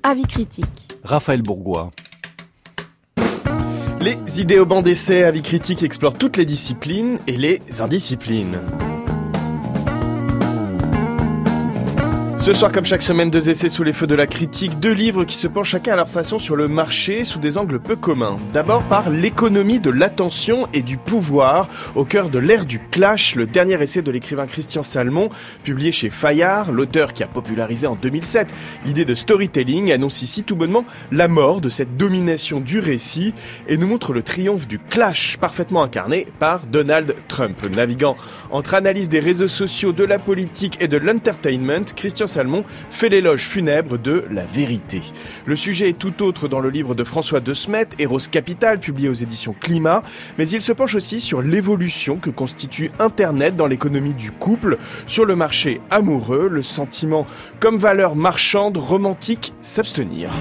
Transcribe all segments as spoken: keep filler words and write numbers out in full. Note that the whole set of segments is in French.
Avis critique. Raphaël Bourgois. Les idées au banc d'essai, Avis critique explore toutes les disciplines et les indisciplines. Ce soir, comme chaque semaine, deux essais sous les feux de la critique, deux livres qui se penchent chacun à leur façon sur le marché sous des angles peu communs. D'abord par l'économie de l'attention et du pouvoir, au cœur de l'ère du clash, le dernier essai de l'écrivain Christian Salmon, publié chez Fayard, l'auteur qui a popularisé en deux mille sept l'idée de storytelling, annonce ici tout bonnement la mort de cette domination du récit et nous montre le triomphe du clash parfaitement incarné par Donald Trump. Naviguant entre analyse des réseaux sociaux, de la politique et de l'entertainment, Christian Salmon fait l'éloge funèbre de la vérité. Le sujet est tout autre dans le livre de François De Smet, Eros Capital, publié aux éditions Climat, mais il se penche aussi sur l'évolution que constitue Internet dans l'économie du couple, sur le marché amoureux, le sentiment comme valeur marchande, romantique, s'abstenir.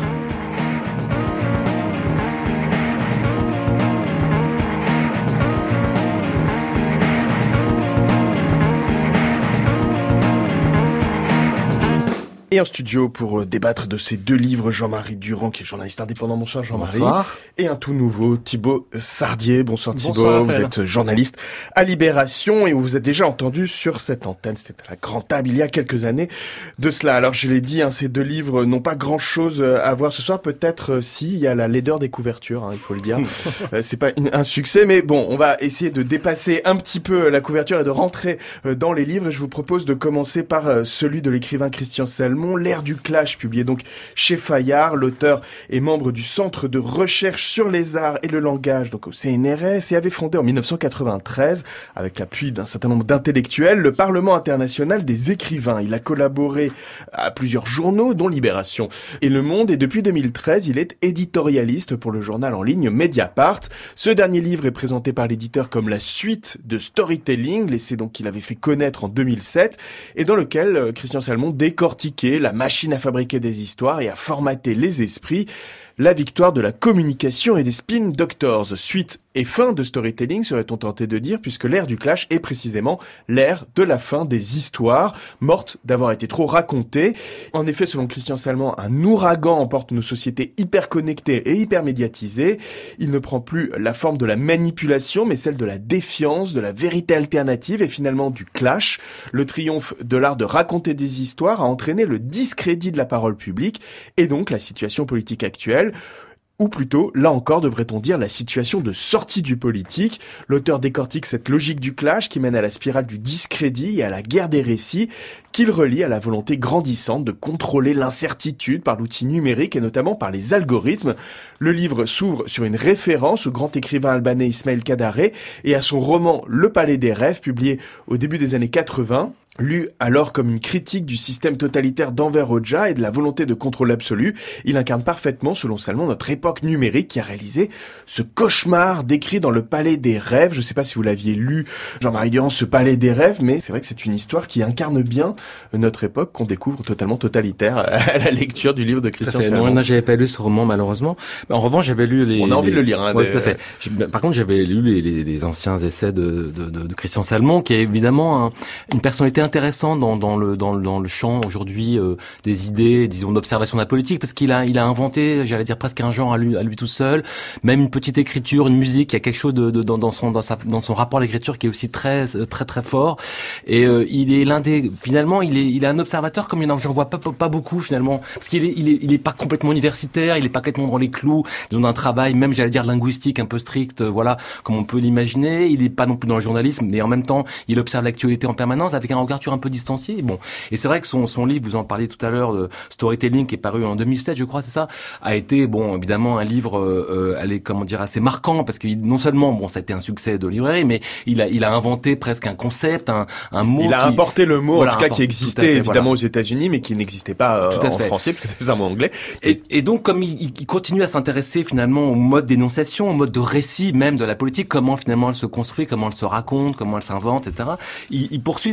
Et en studio pour débattre de ces deux livres, Jean-Marie Durand, qui est journaliste indépendant. Bonsoir Jean-Marie. Bonsoir. Et un tout nouveau, Thibaut Sardier. Bonsoir Thibaut. Bonsoir, vous êtes journaliste à Libération et vous vous êtes déjà entendu sur cette antenne. C'était à la Grande Table il y a quelques années de cela. Alors je l'ai dit, hein, ces deux livres n'ont pas grand-chose à voir ce soir. Peut-être euh, si, il y a la laideur des couvertures, hein, il faut le dire. euh, c'est pas une, un succès, mais bon, on va essayer de dépasser un petit peu la couverture et de rentrer euh, dans les livres. Et je vous propose de commencer par euh, celui de l'écrivain Christian Salmon, L'ère du clash, publié donc chez Fayard. L'auteur est membre du Centre de recherche sur les arts et le langage, donc au C N R S, et avait fondé en dix-neuf cent quatre-vingt-treize, avec l'appui d'un certain nombre d'intellectuels, le Parlement international des écrivains. Il a collaboré à plusieurs journaux, dont Libération et Le Monde, et depuis deux mille treize, il est éditorialiste pour le journal en ligne Mediapart. Ce dernier livre est présenté par l'éditeur comme la suite de Storytelling, l'essai donc qu'il avait fait connaître en deux mille sept, et dans lequel Christian Salmon décortiquait la machine à fabriquer des histoires et à formater les esprits. La victoire de la communication et des spin doctors. Suite et fin de Storytelling, serait-on tenté de dire, puisque l'ère du clash est précisément l'ère de la fin des histoires, mortes d'avoir été trop racontées. En effet, selon Christian Salmon, un ouragan emporte nos sociétés hyper connectées et hyper médiatisées. Il ne prend plus la forme de la manipulation, mais celle de la défiance, de la vérité alternative et finalement du clash. Le triomphe de l'art de raconter des histoires a entraîné le discrédit de la parole publique et donc la situation politique actuelle. Ou plutôt, là encore, devrait-on dire la situation de sortie du politique. L'auteur décortique cette logique du clash qui mène à la spirale du discrédit et à la guerre des récits, qu'il relie à la volonté grandissante de contrôler l'incertitude par l'outil numérique et notamment par les algorithmes. Le livre s'ouvre sur une référence au grand écrivain albanais Ismail Kadare et à son roman Le Palais des Rêves, publié au début des années quatre-vingts. Lu alors comme une critique du système totalitaire d'Enver Hoxha et de la volonté de contrôle absolu, il incarne parfaitement, selon Salmon, notre époque numérique qui a réalisé ce cauchemar décrit dans Le Palais des Rêves. Je ne sais pas si vous l'aviez lu, Jean-Marie Durand, ce Palais des Rêves, mais c'est vrai que c'est une histoire qui incarne bien notre époque qu'on découvre totalement totalitaire à la lecture du livre de Christian Salmon. Non, non, j'avais pas lu ce roman malheureusement. Mais en revanche, j'avais lu les. On a envie les... de le lire. Hein, ouais, des... tout à fait. Je... Par contre, j'avais lu les, les, les anciens essais de, de, de, de Christian Salmon, qui est évidemment un, une personnalité intéressante dans, dans le dans le dans le champ aujourd'hui euh, des idées, disons d'observation de la politique, parce qu'il a il a inventé, j'allais dire presque un genre à lui à lui tout seul, même une petite écriture, une musique, il y a quelque chose de, de dans, dans son dans sa dans son rapport à l'écriture qui est aussi très très très fort. Et euh, il est l'un des finalement il est il est un observateur comme il y en a, j'en vois pas pas beaucoup finalement, parce qu'il est il est il est pas complètement universitaire, il est pas complètement dans les clous, disons d'un travail même j'allais dire linguistique un peu strict, euh, voilà comme on peut l'imaginer. Il est pas non plus dans le journalisme, mais en même temps il observe l'actualité en permanence avec un regard un peu distancié. Bon, et c'est vrai que son son livre, vous en parliez tout à l'heure, de Storytelling, qui est paru en deux mille sept, je crois, c'est ça, a été bon évidemment un livre, euh, elle est comment dire assez marquant parce que non seulement bon ça a été un succès de librairie, mais il a il a inventé presque un concept, un un mot. Il a qui, importé le mot voilà, en tout cas importé, qui existait fait, évidemment voilà. aux États-Unis, mais qui n'existait pas euh, en fait. français parce que c'est un mot anglais. Et, et donc comme il, il continue à s'intéresser finalement au mode d'énonciation, au mode de récit même de la politique, comment finalement elle se construit, comment elle se raconte, comment elle s'invente, et cetera. Il, il poursuit finalement ce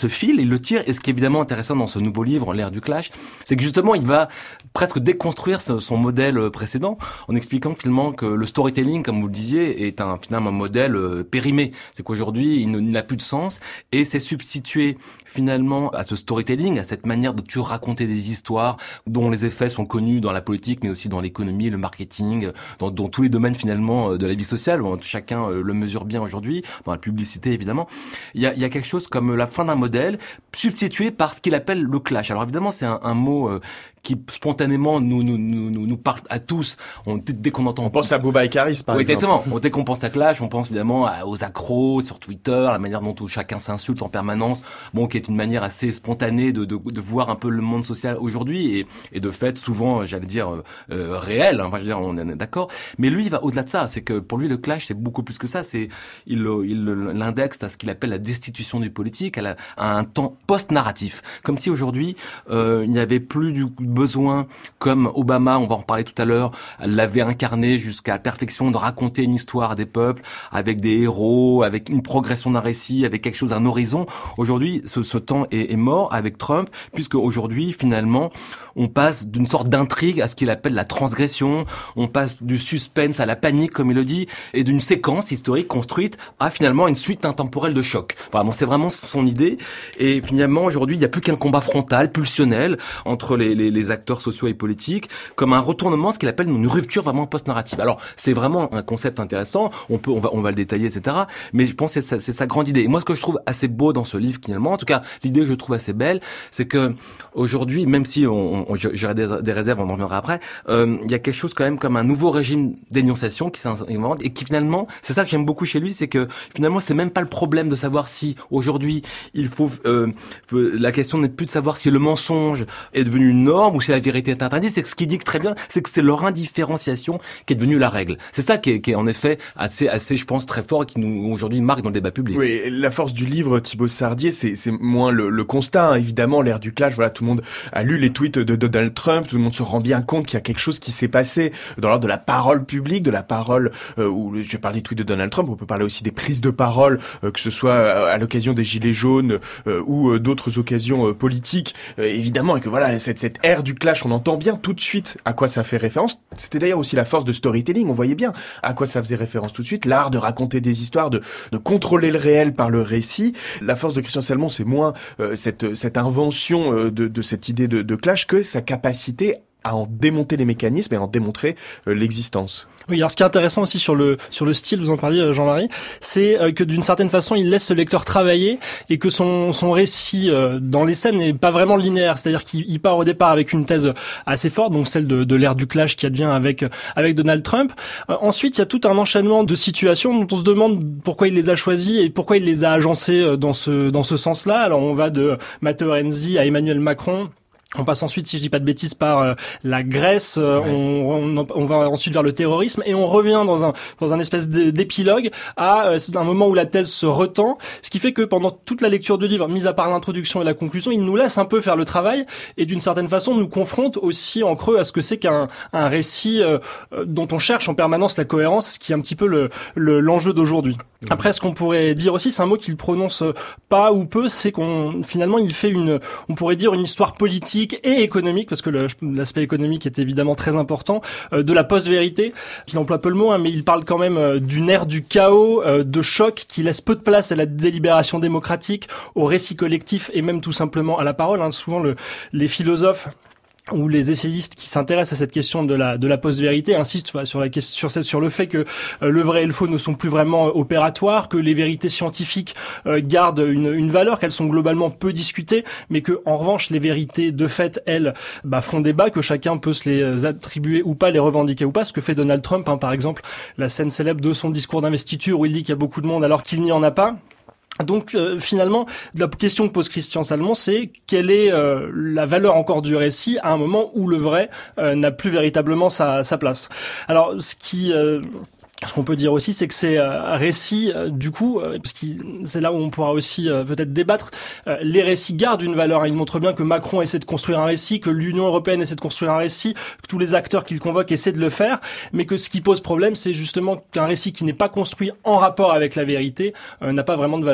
ce fil, il le tire. Et ce qui est évidemment intéressant dans ce nouveau livre, L'ère du clash, c'est que justement, il va presque déconstruire son modèle précédent en expliquant finalement que le storytelling, comme vous le disiez, est un finalement un modèle périmé. C'est qu'aujourd'hui, il n'a plus de sens et c'est substitué finalement à ce storytelling, à cette manière de toujours raconter des histoires dont les effets sont connus dans la politique, mais aussi dans l'économie, le marketing, dans, dans tous les domaines finalement de la vie sociale. Chacun le mesure bien aujourd'hui, dans la publicité évidemment. Il y a, il y a quelque chose comme la fin d'un modèle substitué par ce qu'il appelle le clash. Alors évidemment, c'est un, un mot euh, qui spontanément nous nous nous nous, nous parle à tous. On, dès qu'on entend, on pense à Bouba et Karis par oui, exemple. Exactement. Dès qu'on pense à clash, on pense évidemment aux accros sur Twitter, la manière dont tout, chacun s'insulte en permanence. Bon, qui est une manière assez spontanée de de, de voir un peu le monde social aujourd'hui et, et de fait souvent, j'allais dire euh, réel. Hein, enfin, je veux dire, on est d'accord. Mais lui, il va au-delà de ça. C'est que pour lui, le clash, c'est beaucoup plus que ça. C'est il il l'indexe à ce qu'il appelle la destitution du politique, à, la, à un temps post-narratif, comme si aujourd'hui euh, il n'y avait plus du besoin, comme Obama, on va en reparler tout à l'heure, l'avait incarné jusqu'à la perfection, de raconter une histoire à des peuples avec des héros, avec une progression d'un récit, avec quelque chose, un horizon. Aujourd'hui, ce, ce temps est, est mort avec Trump, puisque aujourd'hui, finalement, on passe d'une sorte d'intrigue à ce qu'il appelle la transgression, on passe du suspense à la panique, comme il le dit, et d'une séquence historique construite à finalement une suite intemporelle de choc. Vraiment, c'est vraiment son idée. Et finalement, aujourd'hui, il n'y a plus qu'un combat frontal, pulsionnel, entre les, les, les acteurs sociaux et politiques, comme un retournement, ce qu'il appelle une rupture vraiment post-narrative. Alors, c'est vraiment un concept intéressant, on peut, on va, on va le détailler, et cetera. Mais je pense que c'est sa, c'est sa grande idée. Et moi, ce que je trouve assez beau dans ce livre, finalement, en tout cas, l'idée que je trouve assez belle, c'est que aujourd'hui, même si on, on, j'aurais des, des réserves, on en reviendra après, euh, il y a quelque chose quand même comme un nouveau régime d'énonciation qui s'invente et qui finalement, c'est ça que j'aime beaucoup chez lui, c'est que finalement, c'est même pas le problème de savoir si aujourd'hui il faut. Euh, la question n'est plus de savoir si le mensonge est devenu une norme ou si la vérité est interdite. C'est que ce qu'il dit très bien, c'est que c'est leur indifférenciation qui est devenue la règle. C'est ça qui est, qui est en effet assez, assez, je pense, très fort et qui nous aujourd'hui marque dans le débat public. Oui, la force du livre, Thibaut Sardier, c'est, c'est moins le, le constat. Hein. Évidemment, l'ère du clash. Voilà, tout le monde a lu les tweets de Donald Trump. Tout le monde se rend bien compte qu'il y a quelque chose qui s'est passé dans l'ordre de la parole publique, de la parole. Euh, où je parle des tweets de Donald Trump. On peut parler aussi des prises de parole, euh, que ce soit à l'occasion des Gilets jaunes euh, ou euh, d'autres occasions euh, politiques. Euh, évidemment, et que voilà, cette, cette ère du clash, on entend bien tout de suite à quoi ça fait référence. C'était d'ailleurs aussi la force de storytelling. On voyait bien à quoi ça faisait référence tout de suite. L'art de raconter des histoires, de, de contrôler le réel par le récit. La force de Christian Salmon, c'est moins euh, cette, cette invention euh, de, de cette idée de, de clash que sa capacité à en démonter les mécanismes et à en démontrer euh, l'existence. Oui, alors ce qui est intéressant aussi sur le sur le style, vous en parliez Jean-Marie, c'est euh, que d'une certaine façon, il laisse le lecteur travailler et que son son récit euh, dans les scènes n'est pas vraiment linéaire, c'est-à-dire qu'il il part au départ avec une thèse assez forte, donc celle de, de l'ère du clash qui advient avec avec Donald Trump. Euh, ensuite, il y a tout un enchaînement de situations dont on se demande pourquoi il les a choisies et pourquoi il les a agencées dans ce dans ce sens-là. Alors on va de Matteo Renzi à Emmanuel Macron. On passe ensuite, si je dis pas de bêtises, par euh, la Grèce. Euh, ouais. on, on, on va ensuite vers le terrorisme et on revient dans un dans un espèce d'épilogue à euh, un moment où la thèse se retend. Ce qui fait que pendant toute la lecture du livre, mis à part l'introduction et la conclusion, il nous laisse un peu faire le travail et d'une certaine façon nous confronte aussi en creux à ce que c'est qu'un un récit euh, dont on cherche en permanence la cohérence, ce qui est un petit peu le, le l'enjeu d'aujourd'hui. Mmh. Après, ce qu'on pourrait dire aussi, c'est un mot qu'il prononce pas ou peu, c'est qu'on finalement il fait une, on pourrait dire une histoire politique et économique, parce que le, l'aspect économique est évidemment très important, euh, de la post-vérité. Il emploie peu le mot, hein, mais il parle quand même euh, d'une ère du chaos, euh, de choc, qui laisse peu de place à la délibération démocratique, au récit collectif et même tout simplement à la parole. Hein. Souvent, le, les philosophes ou les essayistes qui s'intéressent à cette question de la de la post-vérité insistent voilà, sur la question sur, sur le fait que euh, le vrai et le faux ne sont plus vraiment euh, opératoires, que les vérités scientifiques euh, gardent une une valeur, qu'elles sont globalement peu discutées, mais que en revanche les vérités de fait elles bah, font débat, que chacun peut se les attribuer ou pas, les revendiquer ou pas, ce que fait Donald Trump, hein, par exemple, la scène célèbre de son discours d'investiture où il dit qu'il y a beaucoup de monde alors qu'il n'y en a pas. Donc euh, finalement, la question que pose Christian Salmon, c'est quelle est euh, la valeur encore du récit à un moment où le vrai euh, n'a plus véritablement sa, sa place. Alors ce qui euh, Ce qu'on peut dire aussi, c'est que c'est un récit, du coup, parce que c'est là où on pourra aussi euh, peut-être débattre, euh, les récits gardent une valeur. Hein. Il montre bien que Macron essaie de construire un récit, que l'Union européenne essaie de construire un récit, que tous les acteurs qu'il convoque essaient de le faire, mais que ce qui pose problème, c'est justement qu'un récit qui n'est pas construit en rapport avec la vérité euh, n'a pas vraiment de valeur.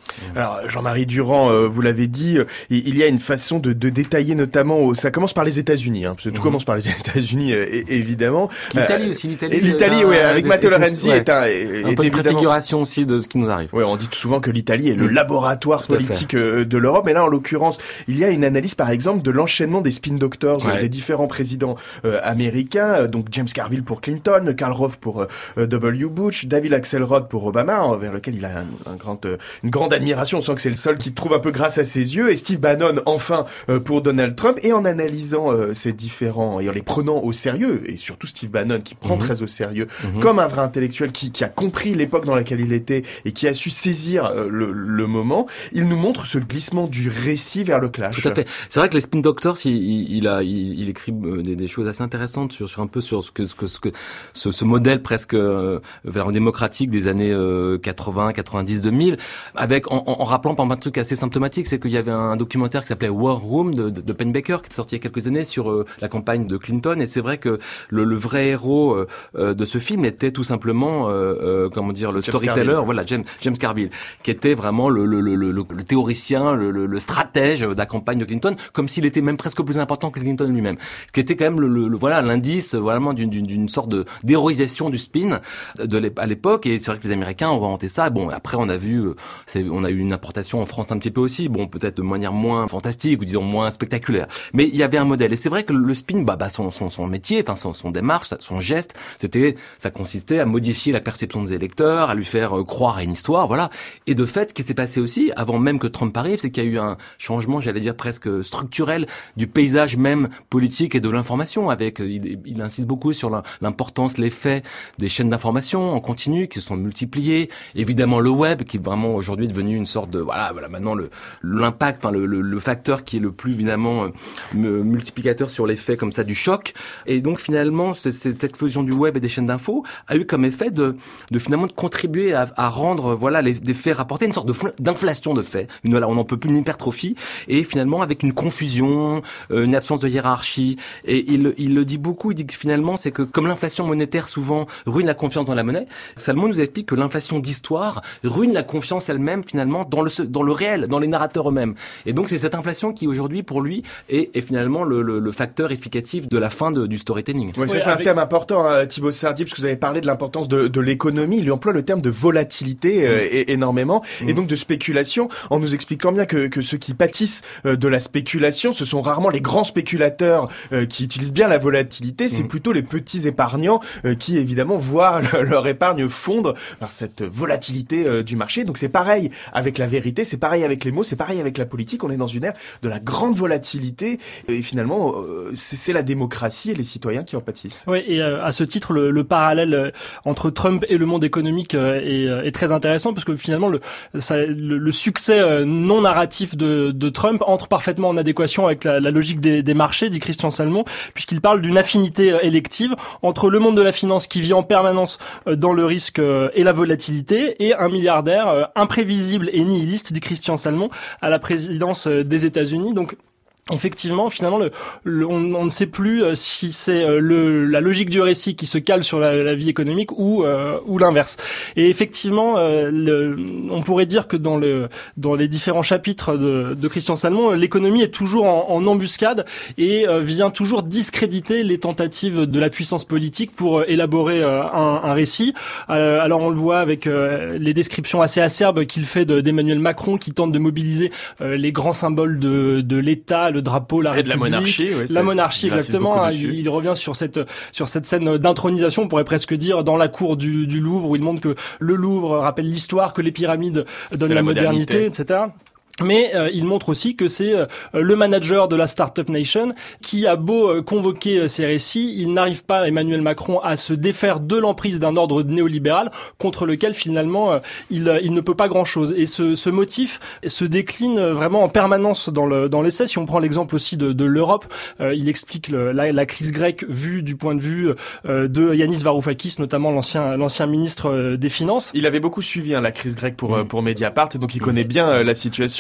Alors Jean-Marie Durand, euh, vous l'avez dit, euh, il y a une façon de, de détailler notamment, au, ça commence par les États-Unis, hein, parce que tout mmh. commence par les États-Unis euh, et, évidemment. L'Italie euh, aussi, l'Italie. Et l'Italie, oui, avec Matteo Renzi ouais, est un, est, un est peu de préfiguration aussi de ce qui nous arrive. Oui, on dit souvent que l'Italie est le mmh. laboratoire tout politique de l'Europe, mais là en l'occurrence, il y a une analyse par exemple de l'enchaînement des spin doctors ouais. des différents présidents euh, américains, donc James Carville pour Clinton, Karl Rove pour euh, W. Bush, David Axelrod pour Obama, envers lequel il a un, un grand, euh, une grande admiration. On sent que c'est le seul qui trouve un peu grâce à ses yeux, et Steve Bannon enfin euh, pour Donald Trump. Et en analysant euh, ces différents et en les prenant au sérieux, et surtout Steve Bannon qui prend mmh. très au sérieux mmh. comme un vrai intellectuel qui, qui a compris l'époque dans laquelle il était et qui a su saisir euh, le, le moment, il nous montre ce glissement du récit vers le clash. Tout à fait. C'est vrai que les spin doctors, il, il, il a, il, il écrit des, des choses assez intéressantes sur, sur un peu sur ce que ce que ce que ce, ce modèle presque euh, vers un démocratique des années euh, quatre-vingts, quatre-vingt-dix, deux mille, avec en, en rappelant par un truc assez symptomatique, c'est qu'il y avait un documentaire qui s'appelait War Room de, de, de Penn Baker qui est sorti il y a quelques années sur euh, la campagne de Clinton, et c'est vrai que le, le vrai héros euh, de ce film était tout simplement euh, euh, comment dire le James storyteller, Carville. voilà James James Carville, qui était vraiment le le le, le, le théoricien, le, le, le stratège de la campagne de Clinton, comme s'il était même presque plus important que Clinton lui-même, ce qui était quand même le, le, le voilà l'indice vraiment d'une d'une d'une sorte de d'héroïsation du spin de à l'époque. Et c'est vrai que les Américains ont inventé ça. Bon, après on a vu c'est, on a eu une importation en France un petit peu aussi, bon peut-être de manière moins fantastique ou disons moins spectaculaire, mais il y avait un modèle. Et c'est vrai que le spin, bah, bah son, son, son métier, enfin son, son démarche, son geste, c'était, ça consistait à modifier la perception des électeurs, à lui faire euh, croire à une histoire, voilà. Et de fait, ce qui s'est passé aussi, avant même que Trump arrive, c'est qu'il y a eu un changement, j'allais dire presque structurel, du paysage même politique et de l'information. Avec, il, il insiste beaucoup sur la, l'importance, l'effet des chaînes d'information en continu qui se sont multipliées. Évidemment le web, qui est vraiment aujourd'hui devenu une sorte de, voilà, voilà maintenant le l'impact, enfin le, le, le facteur qui est le plus évidemment euh, multiplicateur sur l'effet comme ça du choc. Et donc finalement, c'est, cette explosion du web et des chaînes d'infos a eu comme effet de, de finalement de contribuer à, à rendre voilà les des faits rapportés une sorte de d'inflation de faits. Une, voilà, on n'en peut plus une hypertrophie, et finalement avec une confusion, euh, une absence de hiérarchie. Et il, il le dit beaucoup. Il dit que finalement c'est que comme l'inflation monétaire souvent ruine la confiance dans la monnaie, Salmon nous explique que l'inflation d'histoire ruine la confiance elle-même finalement dans le dans le réel, dans les narrateurs eux-mêmes. Et donc c'est cette inflation qui aujourd'hui pour lui est, est finalement le, le, le facteur explicatif de la fin de, du storytelling. Oui, ça, c'est avec... un thème important, hein, Thibaut Sardy, parce que vous avez parlé de l'importance de, de l'économie. Il lui emploie le terme de volatilité euh, mmh. énormément, mmh. et donc de spéculation, en nous expliquant bien que, que ceux qui pâtissent euh, de la spéculation, ce sont rarement les grands spéculateurs euh, qui utilisent bien la volatilité, c'est mmh. plutôt les petits épargnants euh, qui évidemment voient le, leur épargne fondre par cette volatilité euh, du marché. Donc c'est pareil avec la vérité, c'est pareil avec les mots, c'est pareil avec la politique. On est dans une ère de la grande volatilité, et finalement euh, c'est, c'est la démocratie et les citoyens qui en pâtissent. Oui, et euh, à ce titre, le, le parallèle euh, entre Trump et le monde économique euh, est, euh, est très intéressant, parce que finalement le, ça, le, le succès euh, non narratif de, de Trump entre parfaitement en adéquation avec la, la logique des, des marchés, dit Christian Salmon, puisqu'il parle d'une affinité euh, élective entre le monde de la finance qui vit en permanence euh, dans le risque euh, et la volatilité, et un milliardaire euh, imprévisible et nihiliste, dit Christian Salmon, à la présidence euh, des États-Unis. Donc effectivement, finalement, le, le, on, on ne sait plus euh, si c'est euh, le, la logique du récit qui se cale sur la, la vie économique ou euh, ou l'inverse. Et effectivement, euh, le, on pourrait dire que dans le dans les différents chapitres de, de Christian Salmon, l'économie est toujours en, en embuscade et euh, vient toujours discréditer les tentatives de la puissance politique pour euh, élaborer euh, un, un récit. Euh, alors on le voit avec euh, les descriptions assez acerbes qu'il fait de, d'Emmanuel Macron, qui tente de mobiliser euh, les grands symboles de, de l'État, le drapeau, la et République, de la monarchie, ouais, la monarchie exactement. Il, il revient sur cette sur cette scène d'intronisation, on pourrait presque dire, dans la cour du, du Louvre, où il montre que le Louvre rappelle l'histoire, que les pyramides donnent la, la modernité, modernité, et cetera. Mais euh, il montre aussi que c'est euh, le manager de la Startup Nation qui a beau euh, convoquer euh, ces récits, il n'arrive pas, Emmanuel Macron, à se défaire de l'emprise d'un ordre néolibéral contre lequel finalement euh, il, euh, il ne peut pas grand-chose. Et ce, ce motif se décline vraiment en permanence dans, le, dans l'essai. Si on prend l'exemple aussi de, de l'Europe, euh, il explique le, la, la crise grecque vue du point de vue euh, de Yanis Varoufakis, notamment l'ancien, l'ancien ministre euh, des Finances. Il avait beaucoup suivi hein, la crise grecque pour, mmh. pour Mediapart, et donc il connaît bien euh, la situation.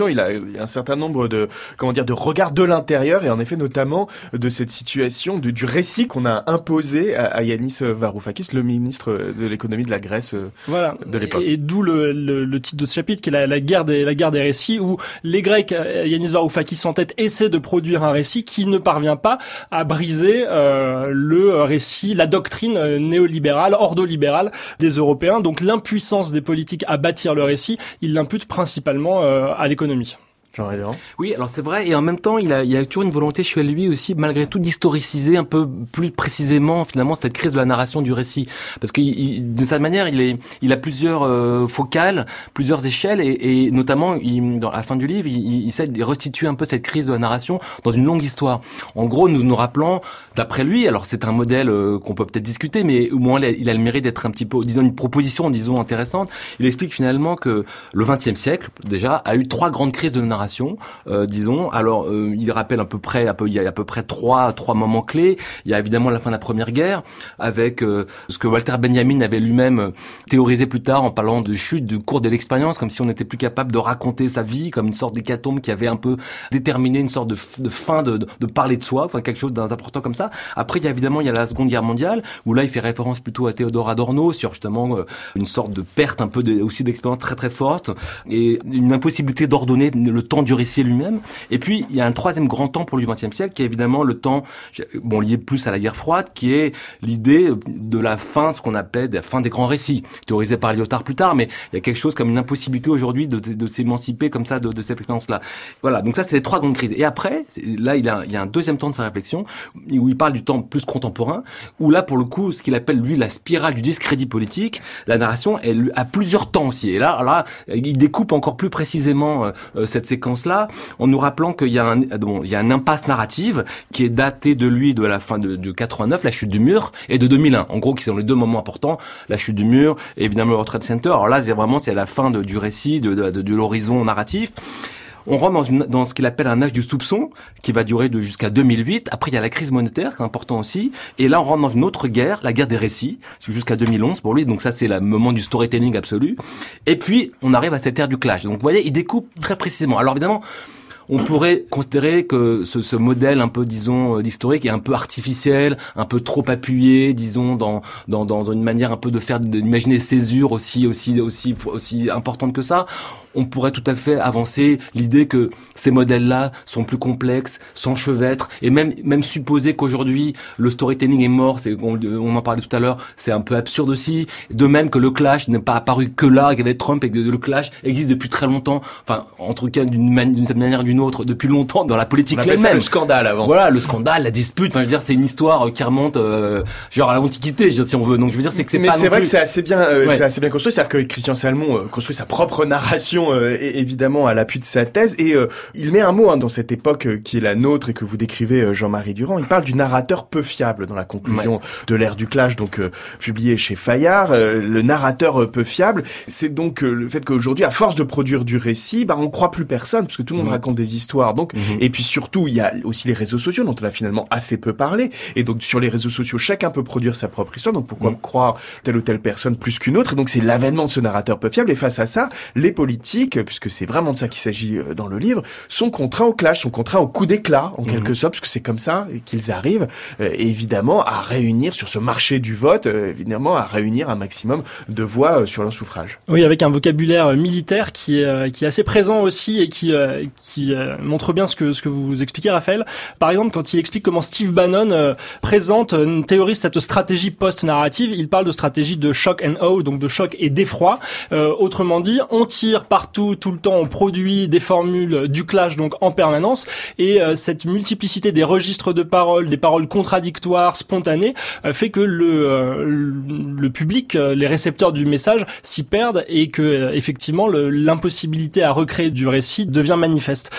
situation, il a, il y a un certain nombre de, comment dire, de regards de l'intérieur, et en effet notamment de cette situation, de, du récit qu'on a imposé à, à Yanis Varoufakis, le ministre de l'économie de la Grèce voilà. de l'époque. Et, et d'où le, le, le titre de ce chapitre, qui est la, la guerre des, la guerre des récits, où les Grecs, Yanis Varoufakis en tête, essaient de produire un récit qui ne parvient pas à briser euh, le récit, la doctrine néolibérale, ordolibérale des Européens. Donc l'impuissance des politiques à bâtir le récit, il l'impute principalement euh, à l'économie. Oui, alors c'est vrai, et en même temps, il a, il y a toujours une volonté chez lui aussi, malgré tout, d'historiciser un peu plus précisément, finalement, cette crise de la narration du récit. Parce que, il, de cette manière, il est, il a plusieurs euh, focales, plusieurs échelles, et, et notamment, il, dans la fin du livre, il, il essaie de restituer un peu cette crise de la narration dans une longue histoire. En gros, nous nous rappelons, d'après lui, alors c'est un modèle euh, qu'on peut peut-être discuter, mais au moins, il a, il a le mérite d'être un petit peu, disons, une proposition, disons, intéressante. Il explique finalement que le vingtième siècle, déjà, a eu trois grandes crises de narration. Euh, disons. Alors, euh, il rappelle à peu près, à peu, il y a à peu près trois, trois moments clés. Il y a évidemment la fin de la Première Guerre, avec euh, ce que Walter Benjamin avait lui-même théorisé plus tard en parlant de chute du cours de l'expérience, comme si on n'était plus capable de raconter sa vie, comme une sorte d'hécatombe qui avait un peu déterminé une sorte de, de fin de, de, de parler de soi, enfin quelque chose d'important comme ça. Après, il y a évidemment il y a la Seconde Guerre mondiale, où là, il fait référence plutôt à Théodore Adorno sur justement euh, une sorte de perte un peu de, aussi d'expérience très très forte et une impossibilité d'ordonner le temps du récit lui-même. Et puis, il y a un troisième grand temps pour le vingtième siècle, qui est évidemment le temps, bon, lié plus à la guerre froide, qui est l'idée de la fin, ce qu'on appelait la fin des grands récits, théorisé par Lyotard plus tard, mais il y a quelque chose comme une impossibilité aujourd'hui de, de, de s'émanciper comme ça de, de cette expérience-là. Voilà, donc ça, c'est les trois grandes crises. Et après, là, il, a, il y a un deuxième temps de sa réflexion, où il parle du temps plus contemporain, où là, pour le coup, ce qu'il appelle, lui, la spirale du discrédit politique, la narration, elle a plusieurs temps aussi. Et là, là, il découpe encore plus précisément euh, cette séquence-là, en nous rappelant qu'il y a un, bon, il y a une impasse narrative qui est datée de lui de la fin de, de quatre-vingt-neuf, la chute du mur, et de deux mille un. En gros, qui sont les deux moments importants, la chute du mur et évidemment le World Trade Center. Alors là, c'est vraiment, c'est la fin de, du récit, de, de, de, de l'horizon narratif. On rentre dans, une, dans ce qu'il appelle un âge du soupçon, qui va durer de jusqu'à deux mille huit. Après, il y a la crise monétaire, qui est important aussi. Et là, on rentre dans une autre guerre, la guerre des récits, jusqu'à deux mille onze pour lui. Donc ça, c'est le moment du storytelling absolu. Et puis, on arrive à cette ère du clash. Donc, vous voyez, il découpe très précisément. Alors, évidemment, on pourrait considérer que ce, ce modèle un peu, disons, d'historique est un peu artificiel, un peu trop appuyé, disons, dans dans, dans une manière un peu de faire, d'imaginer césure aussi aussi aussi aussi importante que ça. On pourrait tout à fait avancer l'idée que ces modèles-là sont plus complexes, s'enchevêtrent, et même même supposer qu'aujourd'hui le storytelling est mort, c'est on, on en parlait tout à l'heure, c'est un peu absurde aussi. De même que le clash n'est pas apparu que là, qu'il y avait Trump, et que le clash existe depuis très longtemps. Enfin, en tout cas, d'une man- d'une manière ou d'une autre, depuis longtemps dans la politique elle-même. Ça le scandale avant. Voilà, le scandale, la dispute. Enfin, je veux dire, c'est une histoire qui remonte euh, genre à l'Antiquité, je veux dire, si on veut. Donc, je veux dire, c'est que c'est mais pas. Mais c'est vrai plus... que c'est assez bien, euh, ouais. c'est assez bien construit. C'est-à-dire que Christian Salmon euh, construit sa propre narration, euh, et, évidemment, à l'appui de sa thèse, et euh, il met un mot hein, dans cette époque euh, qui est la nôtre et que vous décrivez, euh, Jean-Marie Durand. Il parle du narrateur peu fiable dans la conclusion ouais. de l'ère du clash, donc euh, publié chez Fayard. Euh, le narrateur euh, peu fiable, c'est donc euh, le fait qu'aujourd'hui, à force de produire du récit, bah on croit plus personne parce que tout le monde mmh. raconte des histoires. Donc, mmh. et puis surtout, il y a aussi les réseaux sociaux dont on a finalement assez peu parlé. Et donc, sur les réseaux sociaux, chacun peut produire sa propre histoire. Donc, pourquoi mmh. croire telle ou telle personne plus qu'une autre? Et donc, c'est l'avènement de ce narrateur peu fiable. Et face à ça, les politiques, puisque c'est vraiment de ça qu'il s'agit dans le livre, sont contraints au clash, sont contraints au coup d'éclat, en mmh. quelque sorte, parce que c'est comme ça qu'ils arrivent, euh, évidemment, à réunir sur ce marché du vote, euh, évidemment, à réunir un maximum de voix euh, sur leur suffrage. Oui, avec un vocabulaire euh, militaire qui est, euh, qui est assez présent aussi et qui, euh, qui euh, montre bien ce que, ce que vous expliquez, Raphaël. Par exemple, quand il explique comment Steve Bannon euh, présente, euh, théorise cette stratégie post-narrative, il parle de stratégie de shock and awe, donc de choc et d'effroi. Euh, autrement dit, on tire partout, tout le temps, on produit des formules du clash, donc en permanence, et euh, cette multiplicité des registres de paroles, des paroles contradictoires, spontanées, euh, fait que le, euh, le public, euh, les récepteurs du message s'y perdent et que, euh, effectivement, le, l'impossibilité à recréer du récit devient manifeste.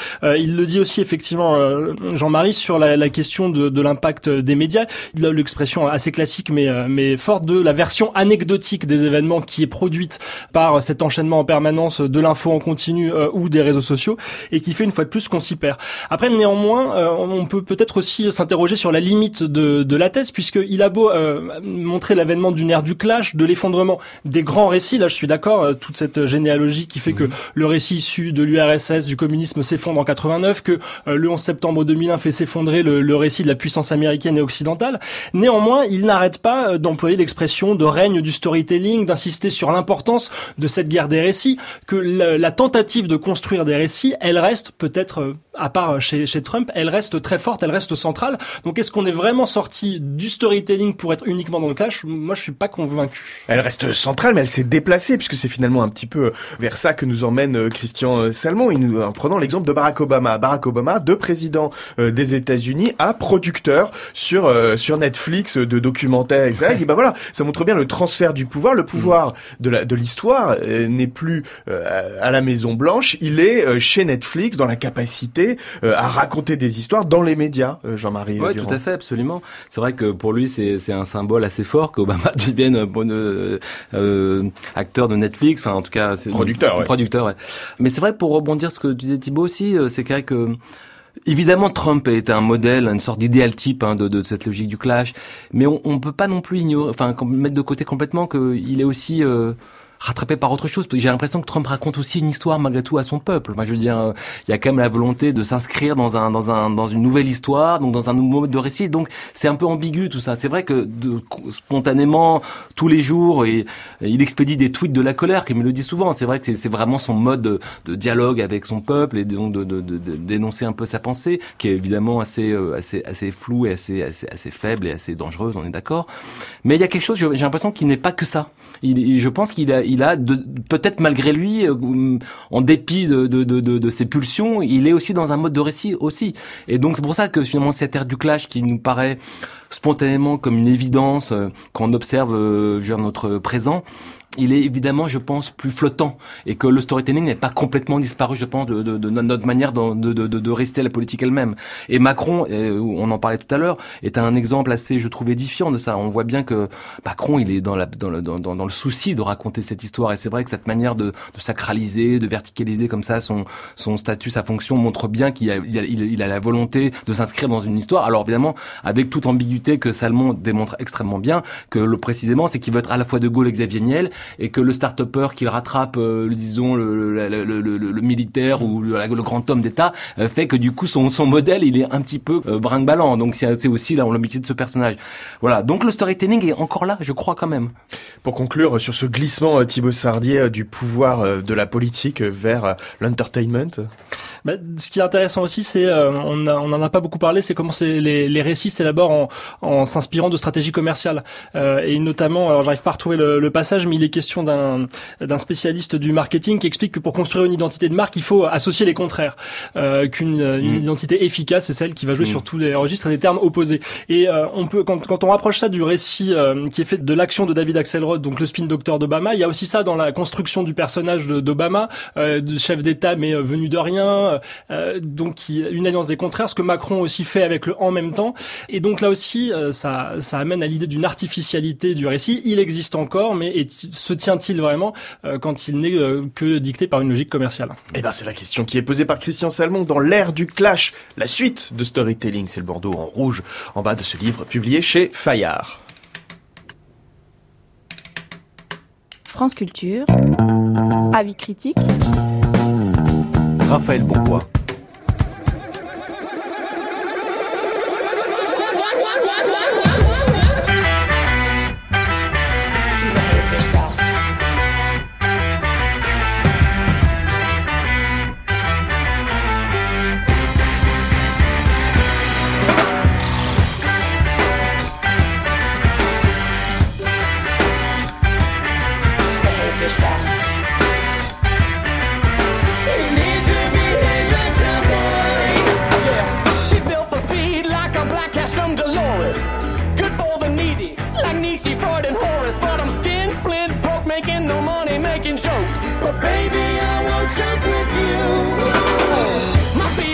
Euh, il le dit aussi effectivement, euh, Jean-Marie, sur la, la question de, de l'impact des médias. Il a l'expression assez classique mais euh, mais forte de la version anecdotique des événements qui est produite par cet enchaînement en permanence de l'info en continu euh, ou des réseaux sociaux et qui fait une fois de plus qu'on s'y perd. Après, néanmoins, euh, on peut peut-être aussi s'interroger sur la limite de, de la thèse, puisqu'il a beau euh, montrer l'avènement d'une ère du clash, de l'effondrement des grands récits. Là, je suis d'accord, euh, toute cette généalogie qui fait mmh. que le récit issu de l'U R S S, du communisme s'effondre en quatre-vingt-neuf, que euh, le onze septembre deux mille un fait s'effondrer le, le récit de la puissance américaine et occidentale. Néanmoins, il n'arrête pas d'employer l'expression de règne du storytelling, d'insister sur l'importance de cette guerre des récits, que la, la tentative de construire des récits, elle reste peut-être, euh, à part chez, chez Trump, elle reste très forte, elle reste centrale. Donc est-ce qu'on est vraiment sorti du storytelling pour être uniquement dans le clash? Moi, je suis pas convaincu. Elle reste centrale, mais elle s'est déplacée, puisque c'est finalement un petit peu vers ça que nous emmène Christian Salmon, en prenant l'exemple de Barack Obama. Barack Obama, de président des États-Unis à producteur sur euh, sur Netflix de documentaires, et cetera. Et ben voilà, ça montre bien le transfert du pouvoir. Le pouvoir de la de l'histoire euh, n'est plus euh, à la Maison Blanche, il est euh, chez Netflix, dans la capacité euh, à raconter des histoires dans les médias. Euh, Jean-Marie. Oui, tout à fait, absolument. C'est vrai que pour lui, c'est c'est un symbole assez fort qu'Obama devienne bon euh, euh, acteur de Netflix. Enfin, en tout cas, c'est producteur. Ouais. Producteur. Ouais. Mais c'est vrai, pour rebondir sur ce que disait Thibaut aussi, c'est vrai que évidemment, Trump est un modèle, une sorte d'idéal type hein, de, de cette logique du clash, mais on, on peut pas non plus ignorer, enfin mettre de côté complètement qu'il est aussi euh, rattrapé par autre chose. J'ai l'impression que Trump raconte aussi une histoire malgré tout à son peuple. Moi, je veux dire, il y a quand même la volonté de s'inscrire dans un dans un dans une nouvelle histoire, donc dans un nouveau mode de récit. Donc c'est un peu ambigu tout ça. C'est vrai que de, spontanément tous les jours, et, et il expédie des tweets de la colère, comme il le dit souvent. C'est vrai que c'est, c'est vraiment son mode de, de dialogue avec son peuple et donc de, de, de, de dénoncer un peu sa pensée, qui est évidemment assez assez assez floue et assez assez assez faible et assez dangereuse. On est d'accord. Mais il y a quelque chose. J'ai l'impression qu'il n'est pas que ça. Il, je pense qu'il a il a de, peut-être malgré lui, euh, en dépit de, de, de, de ses pulsions, il est aussi dans un mode de récit aussi. Et donc c'est pour ça que finalement cette ère du clash qui nous paraît spontanément comme une évidence euh, quand on observe euh, je veux dire, notre présent, il est évidemment, je pense, plus flottant et que le storytelling n'est pas complètement disparu, je pense, de, de, de notre manière de, de, de, de rester la politique elle-même. Et Macron, euh, on en parlait tout à l'heure, est un exemple assez, je trouve, édifiant de ça. On voit bien que Macron, il est dans, la, dans, le, dans, dans le souci de raconter cette histoire. Et c'est vrai que cette manière de, de sacraliser, de verticaliser comme ça son, son statut, sa fonction, montre bien qu'il a, il a, il a la volonté de s'inscrire dans une histoire. Alors évidemment, avec toute ambiguïté que Salmon démontre extrêmement bien, que le précisément, c'est qu'il veut être à la fois De Gaulle et Xavier Niel, et que le start-upper qu'il rattrape, euh, disons le, le, le, le, le militaire ou le, le grand homme d'État, euh, fait que du coup son, son modèle il est un petit peu euh, brinque-ballant. Donc c'est, c'est aussi là l'ambiguïté de ce personnage. Voilà. Donc le storytelling est encore là, je crois quand même. Pour conclure sur ce glissement, Thibaut Sardier, du pouvoir euh, de la politique vers euh, l'entertainment. Bah, ce qui est intéressant aussi, c'est euh, on, a, on en a pas beaucoup parlé, c'est comment c'est, les, les récits s'élaborent en, en s'inspirant de stratégies commerciales euh, et notamment, alors j'arrive pas à retrouver le, le passage, mais il est question d'un, d'un spécialiste du marketing qui explique que pour construire une identité de marque, il faut associer les contraires, euh, qu'une une mmh. identité efficace, c'est celle qui va jouer mmh. sur tous les registres et des termes opposés. Et euh, on peut, quand, quand on rapproche ça du récit euh, qui est fait de l'action de David Axelrod, donc le spin doctor d'Obama, il y a aussi ça dans la construction du personnage de, d'Obama, euh, de chef d'État mais euh, venu de rien. Euh, donc une alliance des contraires, ce que Macron aussi fait avec le en même temps, et donc là aussi euh, ça, ça amène à l'idée d'une artificialité du récit. Il existe encore, mais est, se tient-il vraiment euh, quand il n'est euh, que dicté par une logique commerciale? Eh ben c'est la question qui est posée par Christian Salmon dans l'ère du clash, la suite de Storytelling. C'est le bandeau en rouge en bas de ce livre publié chez Fayard. France Culture, avis critique. Raphaël Bourbois. But baby, I won't joke with you. My